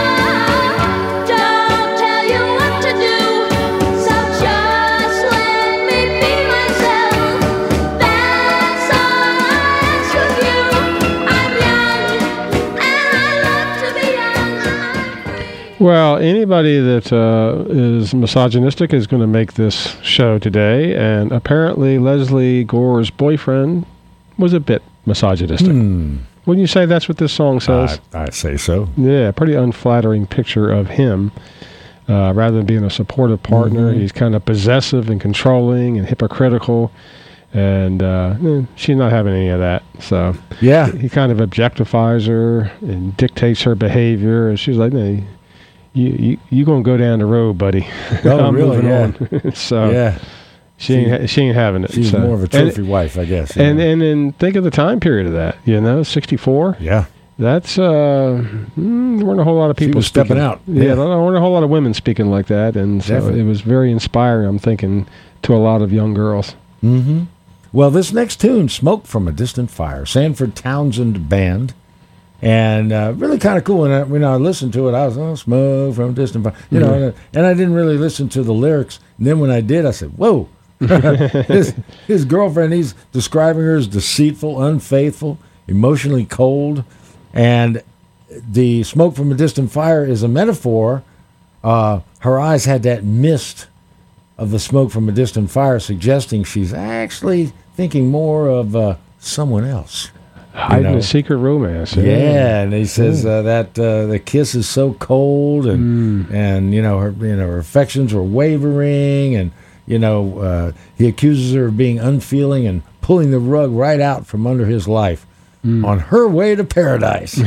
Don't tell you what to do. So just let me be myself. That's all I ask of you. I'm young and I love to be young. Well, anybody that is misogynistic is going to make this show today, and apparently Leslie Gore's boyfriend was a bit misogynistic. Wouldn't you say that's what this song says? I say so. Yeah, pretty unflattering picture of him. Rather than being a supportive partner, he's kind of possessive and controlling and hypocritical, and she's not having any of that. So Yeah. he kind of objectifies her and dictates her behavior, and she's like, "No, you gonna go down the road, buddy." Oh, I'm really? moving Yeah. on. So Yeah. she ain't having it. She's so. more of a trophy wife, I guess. And think of the time period of that. 64. yeah. That's there weren't a whole lot of people was stepping speaking. out. Yeah, Yeah. there weren't a whole lot of women speaking like that, and so Definitely. it was very inspiring. I'm thinking to a lot of young girls. Mm-hmm. Well, this next tune, "Smoke from a Distant Fire," Sanford Townsend Band, and really kind of cool. And when I listened to it, I was, "Smoke from a distant fire," and I didn't really listen to the lyrics. And then when I did, I said, "Whoa." his girlfriend, he's describing her as deceitful, unfaithful, emotionally cold, and the smoke from a distant fire is a metaphor. Her eyes had that mist of the smoke from a distant fire, suggesting she's actually thinking more of someone else. Hiding a secret romance. Yeah, and he says that the kiss is so cold, and her affections were wavering, and he accuses her of being unfeeling and pulling the rug right out from under his life on her way to paradise.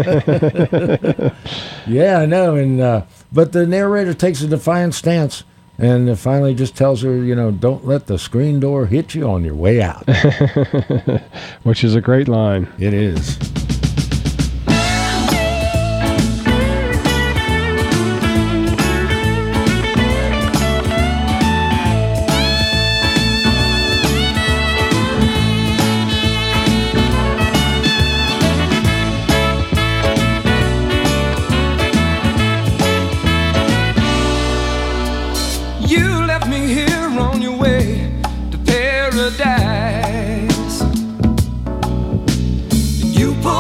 Yeah, I know, and but the narrator takes a defiant stance. And finally just tells her, don't let the screen door hit you on your way out. Which is a great line. It is. You left me here on your way to paradise. You put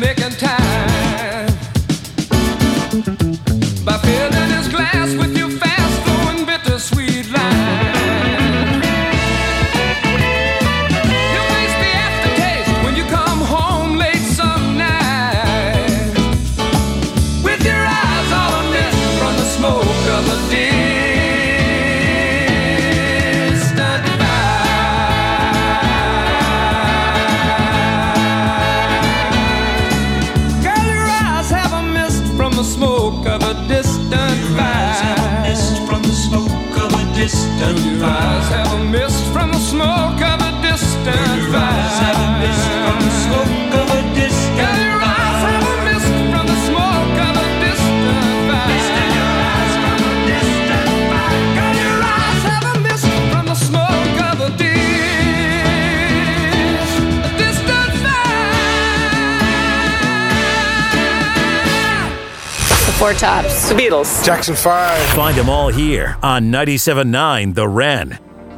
making time by filling his glass with your fast-flowing bittersweet line. You waste the aftertaste when you come home late some night, with your eyes all amiss from the smoke of a distant fire. Girl, your eyes have a mist from the smoke of a distant fire. From the smoke of a distant fire. Your eyes have a mist from the smoke of a distant fire. Have a mist from the smoke of a distant fire. Your eyes have a mist from the smoke of a distant fire. Your eyes from a distant fire. Girl, your eyes have a mist from the smoke of a distant fire. The Four Tops. The Beatles. Jackson 5. Find them all here on 97.9 The Wren.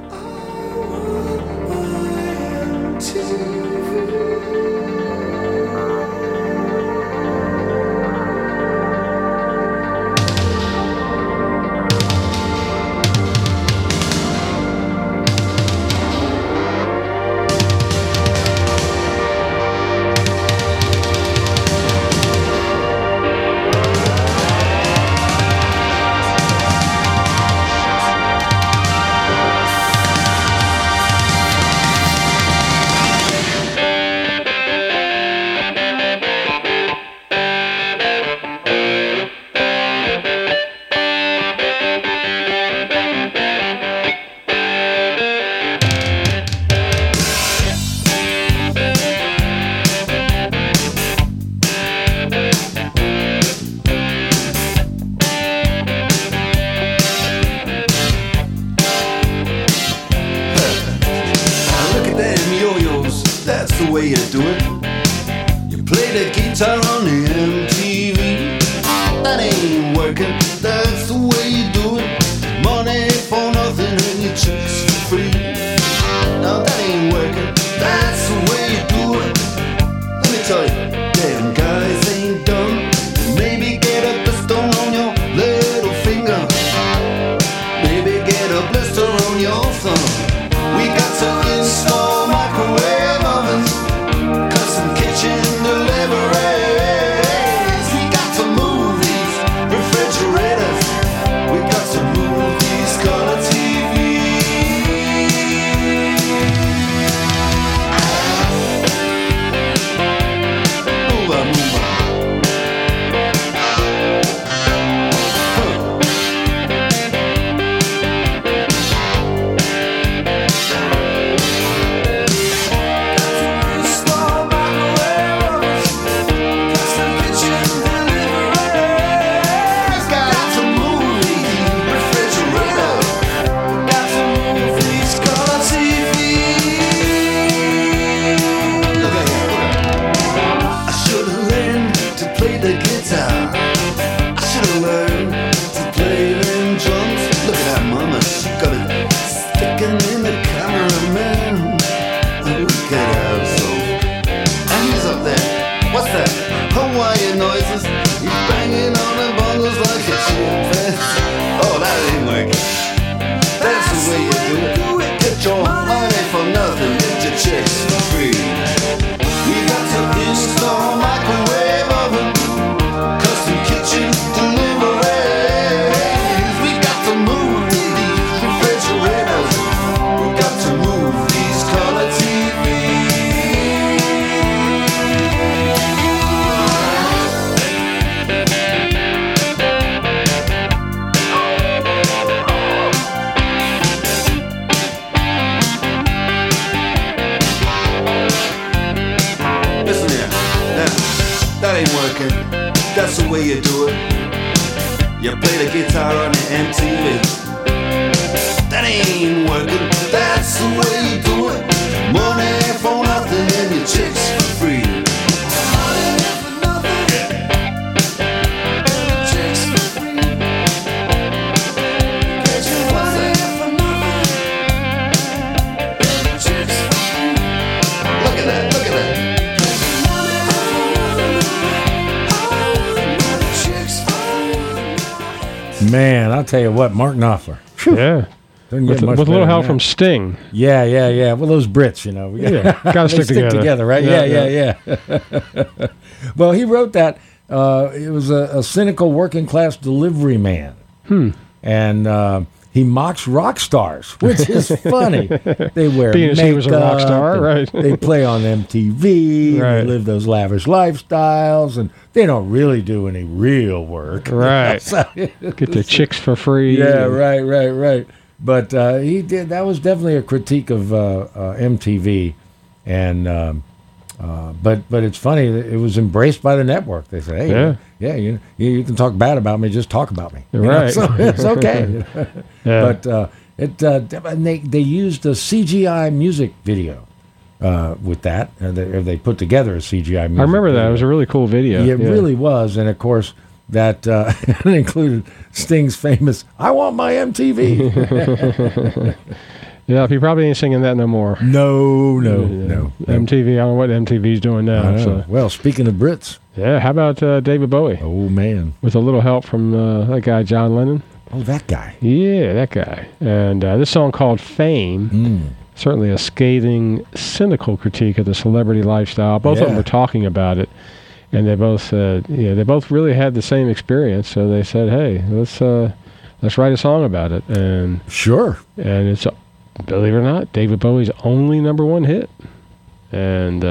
Look at them yo-yos, that's the way you do it. You play the guitar on the MTV. That ain't working, that's the way you do it. Money for nothing and your chicks for free. Now that ain't working, that's the way you do it. Let me tell you, them guys ain't dumb. Maybe get a blister on your little finger. Maybe get a blister on your thumb. We got to install microwave ovens, custom kitchen deliveries. We got to move these refrigerators. We got to move these color TVs. Move on, move on. Hawaiian noises, he's banging on the bongos like a chimpanzee. Oh, that ain't working. That's the way you do it. Get your money for nothing, get your chicks for free. We got to install microwave oven, custom kitchen deliveries. We got to move these refrigerators. We got to move these color TVs. Listen here, now, that ain't working. That's the way you do it. You play the guitar on the MTV. That ain't working. That's the way you do it. Money for nothing and your chicks for free. Money for nothing. Chicks for free. Get your money for nothing. Chicks for free. Look at that, look at that. Man, I'll tell you what, Mark Knopfler. Yeah. Doesn't With get much a little better help than from that. Sting. Yeah. Well, those Brits, you know. Yeah, gotta They stick together. right? Yeah, Yeah. Well, he wrote that. It was a cynical working class delivery man. And he mocks rock stars, which is funny. They wear Being as makeup. he was a rock star, and right. They play on MTV. Right. They live those lavish lifestyles, and they don't really do any real work. Right. So- Get the chicks for free. yeah, and- right. But he did. That was definitely a critique of MTV, and but it's funny. It was embraced by the network. They say, "Hey, you can talk bad about me. Just talk about me." You know, Right. so it's okay. Yeah. But and they used a CGI music video with that. They put together a CGI music. I remember that. video. It was a really cool video. Yeah, it really was. And of course, that included Sting's famous "I Want My MTV." Yeah, he probably ain't singing that no more. No. MTV, I don't know what MTV's doing I now. know. So. Well, speaking of Brits, Yeah, how about David Bowie? oh man, With a little help from that guy, John Lennon. oh that guy. Yeah, that guy. And this song called Fame, certainly a scathing, cynical critique of the celebrity lifestyle. Both of them Yeah. were talking about it. And they both they both really had the same experience. So they said, hey, let's write a song about it. And Sure. it's, believe it or not, David Bowie's only #1 hit. And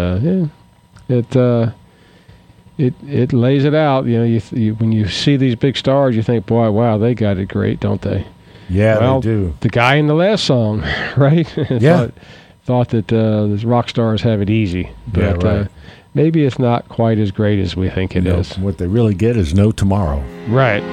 it lays it out. You know, when you see these big stars, you think, boy, wow, they got it great, don't they? Yeah, Well, they do. The guy in the last song, right? Yeah. thought that the rock stars have it easy. Yeah, But right. maybe it's not quite as great as we think it is. What they really get is no tomorrow. Right.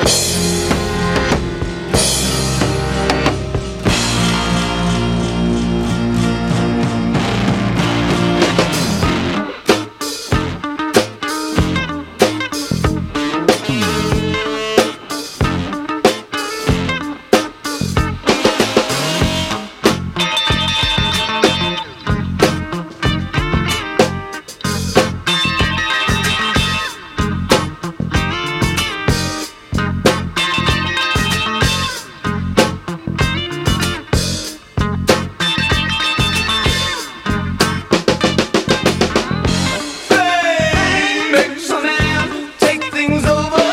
Fame makes a man take things over.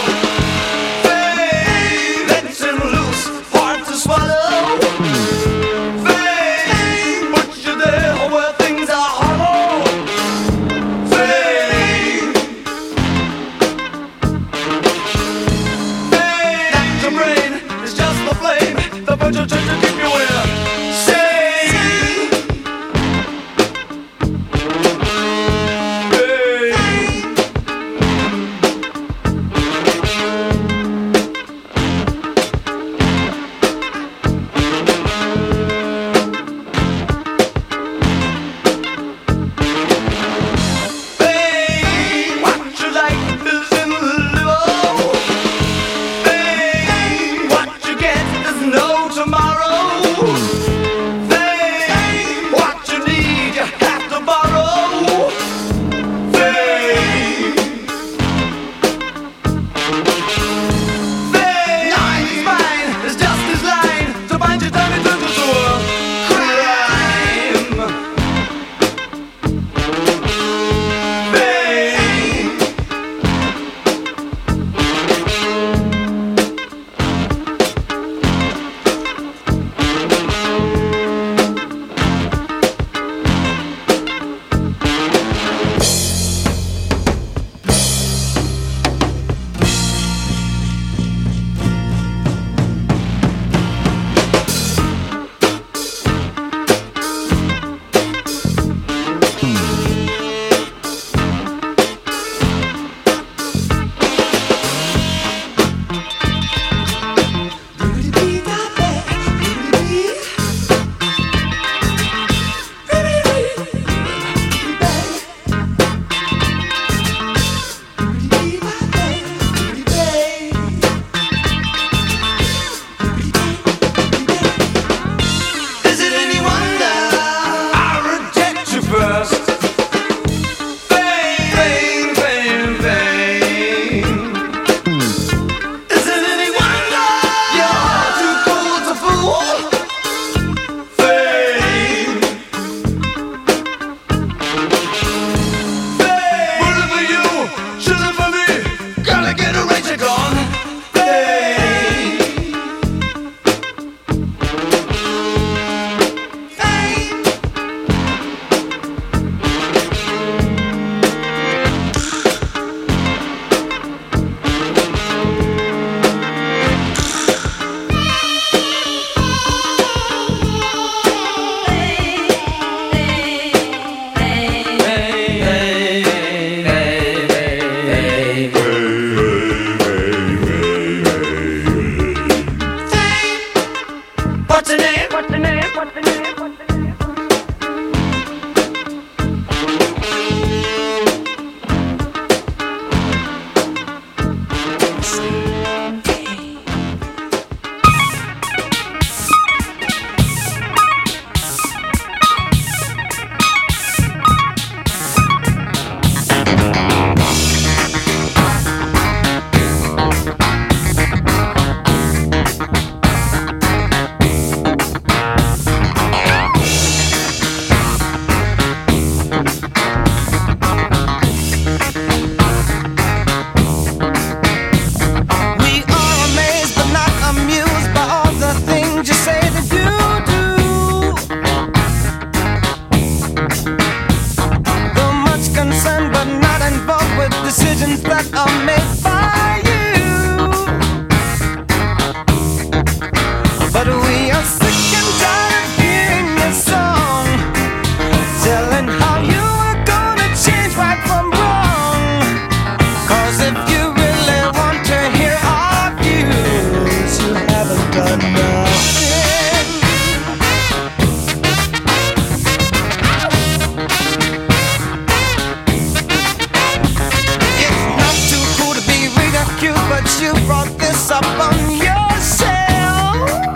Fame lets him loose, hard to swallow. Fame puts you there where things are hollow. Fame, that's your brain. It's just the flame that puts you to keep you in. Say. Fame, what you like is in the liver. Fame, what you get is no tomorrow. decisions that are made by you. But we are sick and tired of hearing your song, telling how you are gonna change right from wrong. 'Cause if you really want to hear our views, you haven't done nothing. It's not too cool to be ridiculed, but you brought this up on yourself.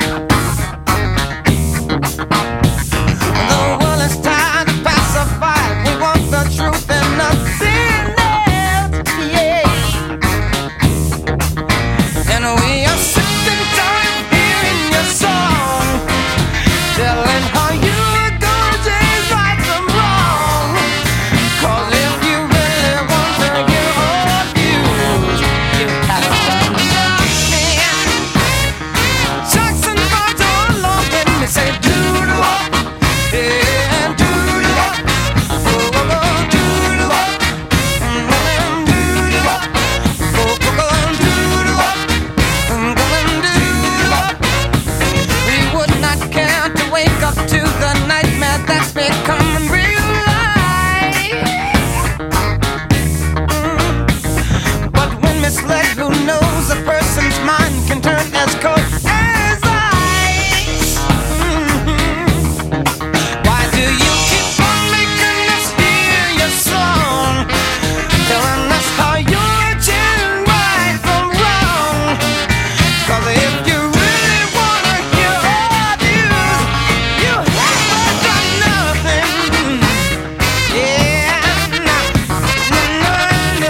The world is tired of pacified. We want the truth and nothing else. Yeah. And we are sick and tired of hearing your song, telling how you are gonna change right from wrong. 'Cause if you really want to hear our views, you have to done nothing. Jackson Five all along with me say doo-doo-wop, yeah, doo-doo-wop, oh, oh, oh, doo-doo-wop, doo-doo-wop, oh, oh, oh, doo-doo-wop, doo-doo-wop. We would not care to wake up to the nightmare that's becoming real life. But when misled, who knows a person's mind can turn as cold as ice. Why do you keep on making us hear your song, telling us how you're changing right from wrong? 'Cause if you really wanna hear our views, you haven't done nothing. Yeah, nothing.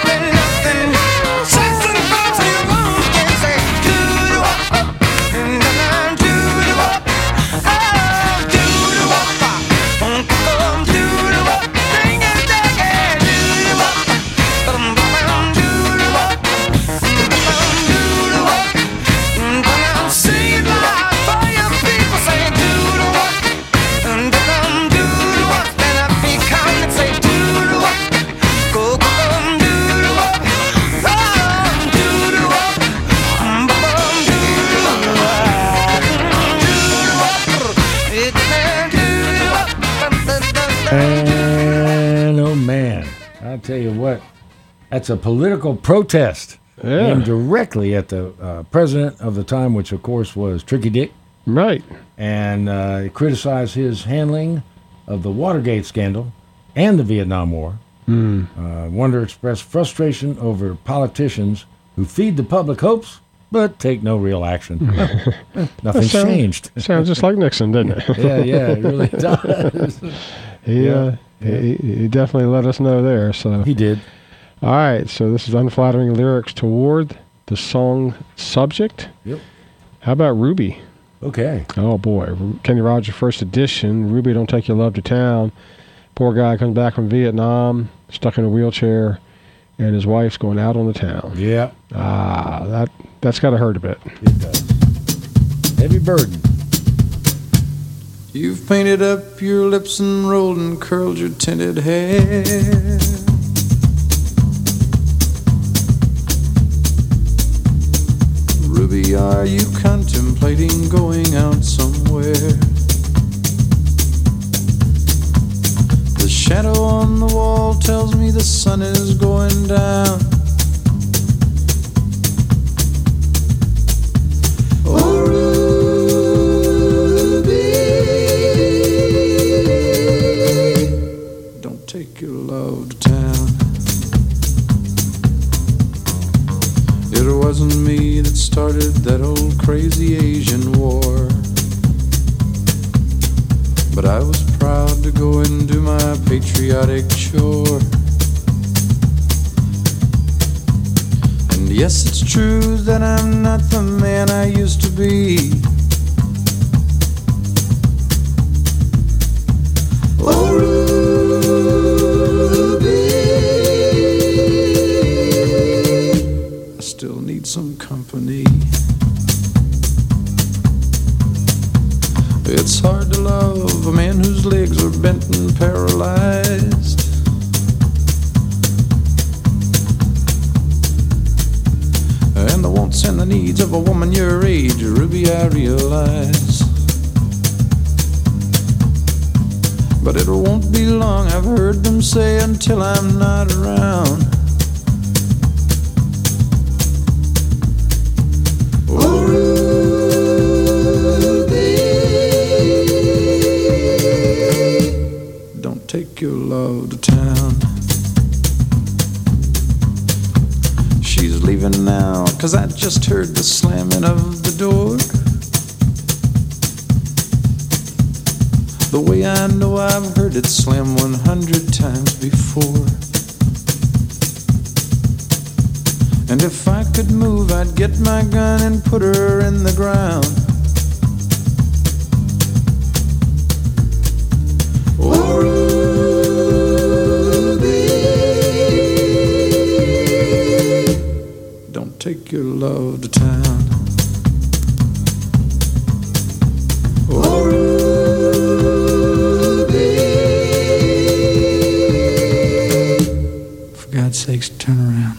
Jackson Five to your room and say doo-doo-wop, doo-doo-wop, oh, doo-doo-wop, doo-doo-wop, ding-a-dang-a, doo-doo-wop, doo-doo-wop, doo-doo-wop. Say it loud for your people, say doo-doo-wop, doo-doo-wop, stand up, be kind and say doo-doo-wop, go, go, go, doo-doo-wop, oh, doo-doo-wop, And oh man, I'll tell you what, that's a political protest aimed directly at the president of the time, which of course was Tricky Dick. Right. And criticized his handling of the Watergate scandal and the Vietnam War. Wonder expressed frustration over politicians who feed the public hopes but take no real action. Nothing's changed. Sounds just like Nixon, doesn't it? Yeah, it really does. He definitely let us know there. So he did. All right, so this is unflattering lyrics toward the song subject. Yep. How about Ruby? Okay. Oh boy, Kenny Rogers first edition. Ruby, don't take your love to town. Poor guy comes back from Vietnam, stuck in a wheelchair, and his wife's going out on the town. Yeah. That's got to hurt a bit. It does. Heavy burden. You've painted up your lips and rolled and curled your tinted hair. Ruby, are you contemplating going out somewhere? The shadow on the wall tells me the sun is going down. Oh, Ruby, don't take your love to town. It wasn't me that started that old crazy Asian war, but I was proud to go and do my patriotic chore. And yes, it's true that I'm not the man I used to be. Oh, Ruby, I still need some company. It's hard to love a man whose legs are bent and paralyzed. needs of a woman your age, Ruby, I realize. But it won't be long, I've heard them say, until I'm not around. Oh, Ruby, don't take your love to town. She's leaving now, 'cause I just heard the slamming of the door. The way I know I've heard it slam 100 times before. And if I could move, I'd get my gun and put her in the ground. Oh, Ruby, don't take your love to town. Oh, Ruby, for God's sakes, turn around.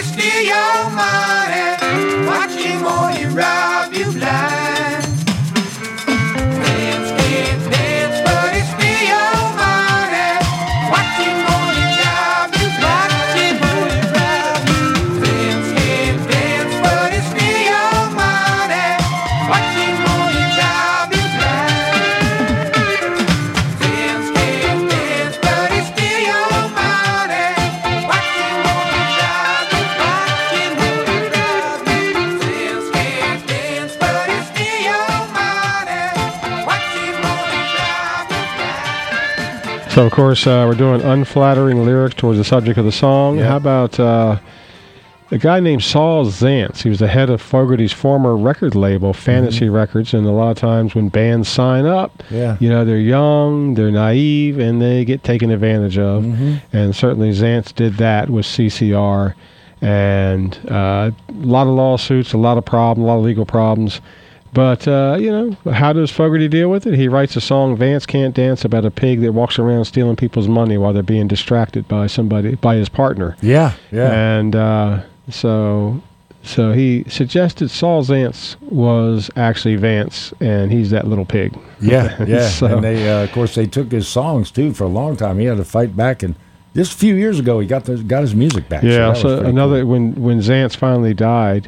he steal your money. Watch him or he rob you blind. Dance, dance, dance, but he steal your money. Watch him or he rob you blind. Watch him or he rob you. Dance, dance, dance, but he steal your money. Watch him or he rob you blind. Dance, dance, dance, but he steal your money. Watch him or he rob you. Watch him or he rob you. Dance, dance, dance, but he steal your money. Watch him or he rob you. So, of course, we're doing unflattering lyrics towards the subject of the song. Yeah. How about a guy named Saul Zantz? He was the head of Fogerty's former record label, Fantasy Records, and a lot of times when bands sign up, Yeah. you know, they're young, they're naive, and they get taken advantage of. And certainly Zantz did that with CCR. And a lot of lawsuits, a lot of problems, a lot of legal problems. But, you know, how does Fogerty deal with it? He writes a song, Vance Can't Dance, about a pig that walks around stealing people's money while they're being distracted by somebody, by his partner. Yeah, yeah. And so he suggested Saul Zantz was actually Vance, and he's that little pig. Yeah, yeah. So- And they, of course, they took his songs too for a long time. He had to fight back, and just a few years ago, he got his music back. Yeah, that was so pretty another cool. when Zantz finally died,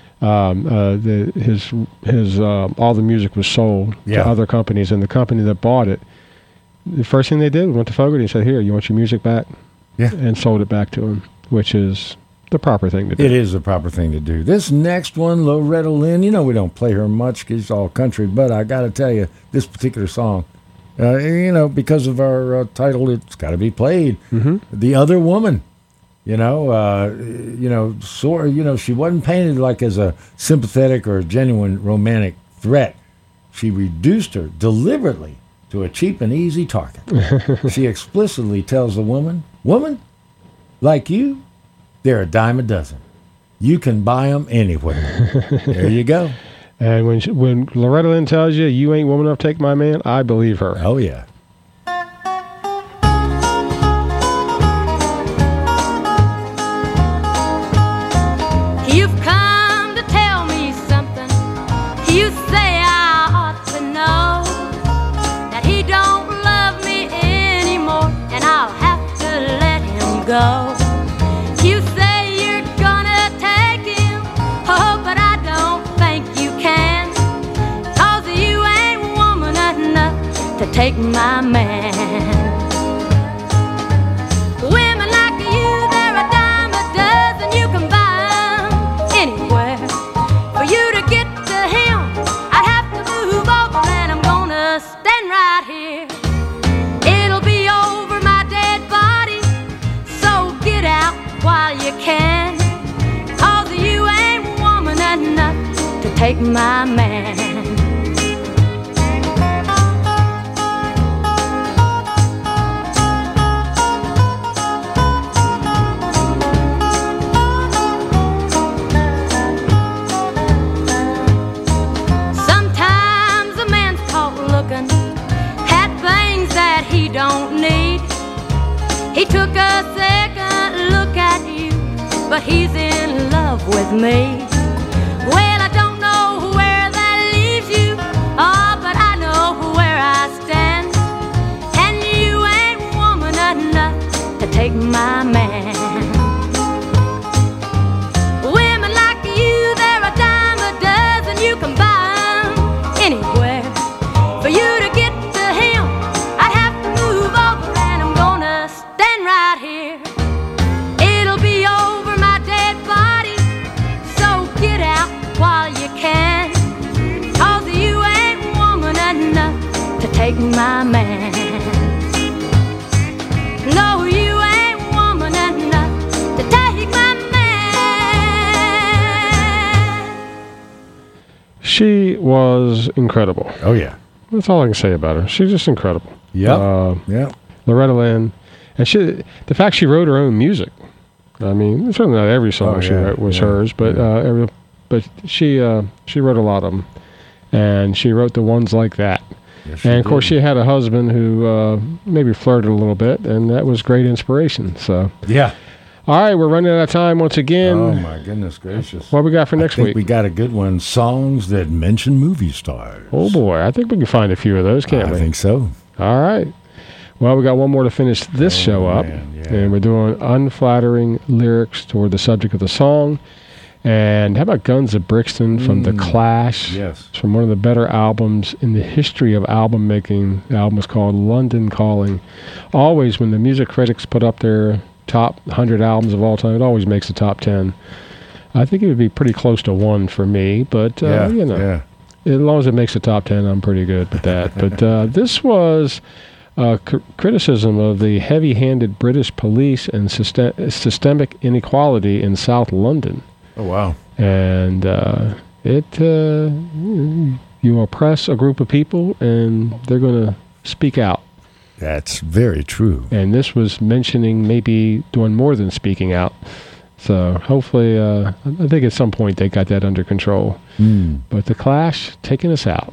his all the music was sold Yeah. to other companies, and the company that bought it, the first thing they did was went to Fogerty and said, "Here, you want your music back?" Yeah. And sold it back to him, which is the proper thing to do. It is the proper thing to do. This next one, Loretta Lynn, you know we don't play her much because it's all country, but I got to tell you, this particular song, you know, because of our title, it's got to be played. The Other Woman, you know, she wasn't painted like as a sympathetic or a genuine romantic threat. She reduced her deliberately to a cheap and easy target. She explicitly tells the woman, like you, they're a dime a dozen. You can buy them anywhere. There you go. And when Loretta Lynn tells you, "You ain't woman enough to take my man," I believe her. Oh, yeah. You've come to tell me something. You say I ought to know that he don't love me anymore, and I'll have to let him go. You say you're gonna take him, oh, but I don't think you can, 'cause you ain't woman enough to take my man. Women like you, they're a dime a dozen. You can buy 'em anywhere. For you to get to him, I'd have to move over, and I'm gonna stand right here. It'll be over my dead body, so get out while you can, 'cause you ain't woman enough to take my man. Sometimes a man's caught looking at things that he don't need. He took a second look at you, but he's in love with me. Well, I don't know where that leaves you, oh, but I know where I stand. And you ain't woman enough to take my man. Women like you, they're a dime a dozen. You can buy 'em anywhere. For you to get to him, I'd have to move over, and I'm gonna stand right here. It'll be over my dead body, so get out while you can, 'cause you ain't woman enough to take my man. No, you ain't woman enough to take my man. She was incredible. Oh, yeah. That's all I can say about her. She's just incredible. Yep. Yep. Loretta Lynn. And the fact she wrote her own music. I mean, certainly not every song she wrote was hers, but she wrote a lot of them. And she wrote the ones like that. Yes, and, of course, she had a husband who maybe flirted a little bit, and that was great inspiration. So yeah. All right, we're running out of time once again. Oh, my goodness gracious. What we got for next I think week? we got a good one. Songs that mention movie stars. Oh, boy. I think we can find a few of those, can't we? I think so. All right. Well, we got one more to finish this show up. man, yeah. And we're doing unflattering lyrics toward the subject of the song. And how about Guns of Brixton from The Clash? Yes. It's from one of the better albums in the history of album making. The album is called London Calling. Always, when the music critics put up their top 100 albums of all time, it always makes the top 10. I think it would be pretty close to 1 for me, but, Yeah. as long as it makes the top 10, I'm pretty good with that. But this was criticism of the heavy-handed British police and systemic inequality in South London. Oh, wow. And you oppress a group of people, and they're going to speak out. That's very true. And this was mentioning maybe doing more than speaking out. So hopefully, I think at some point they got that under control. But The Clash taking us out.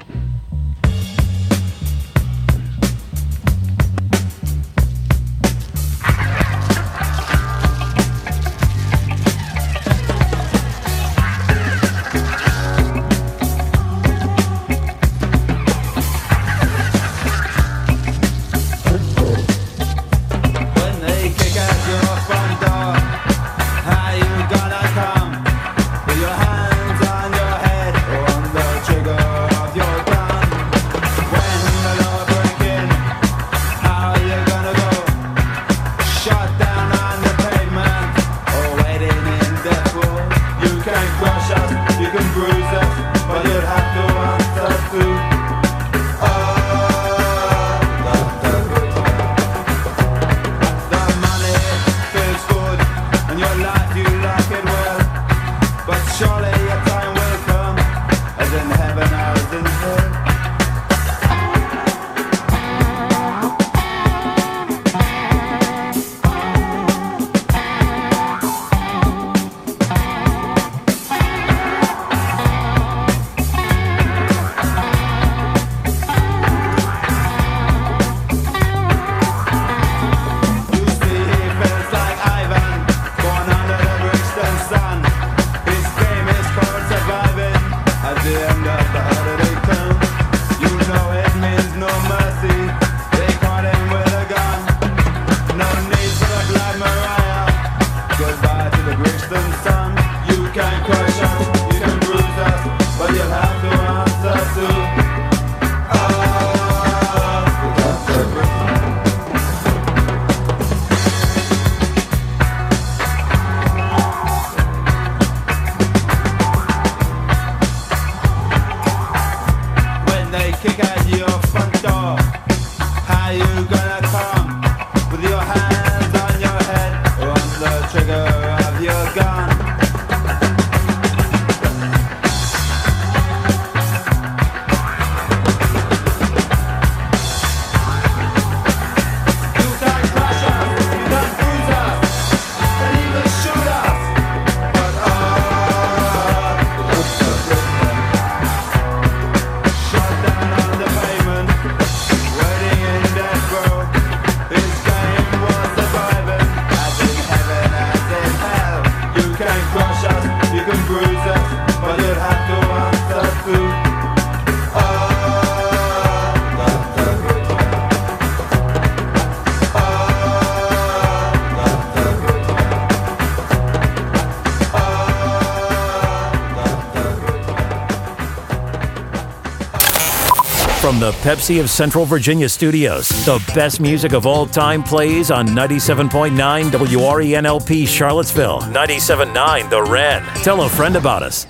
From the Pepsi of Central Virginia studios, the best music of all time plays on 97.9 WRENLP Charlottesville, 97.9 The Wren. Tell a friend about us.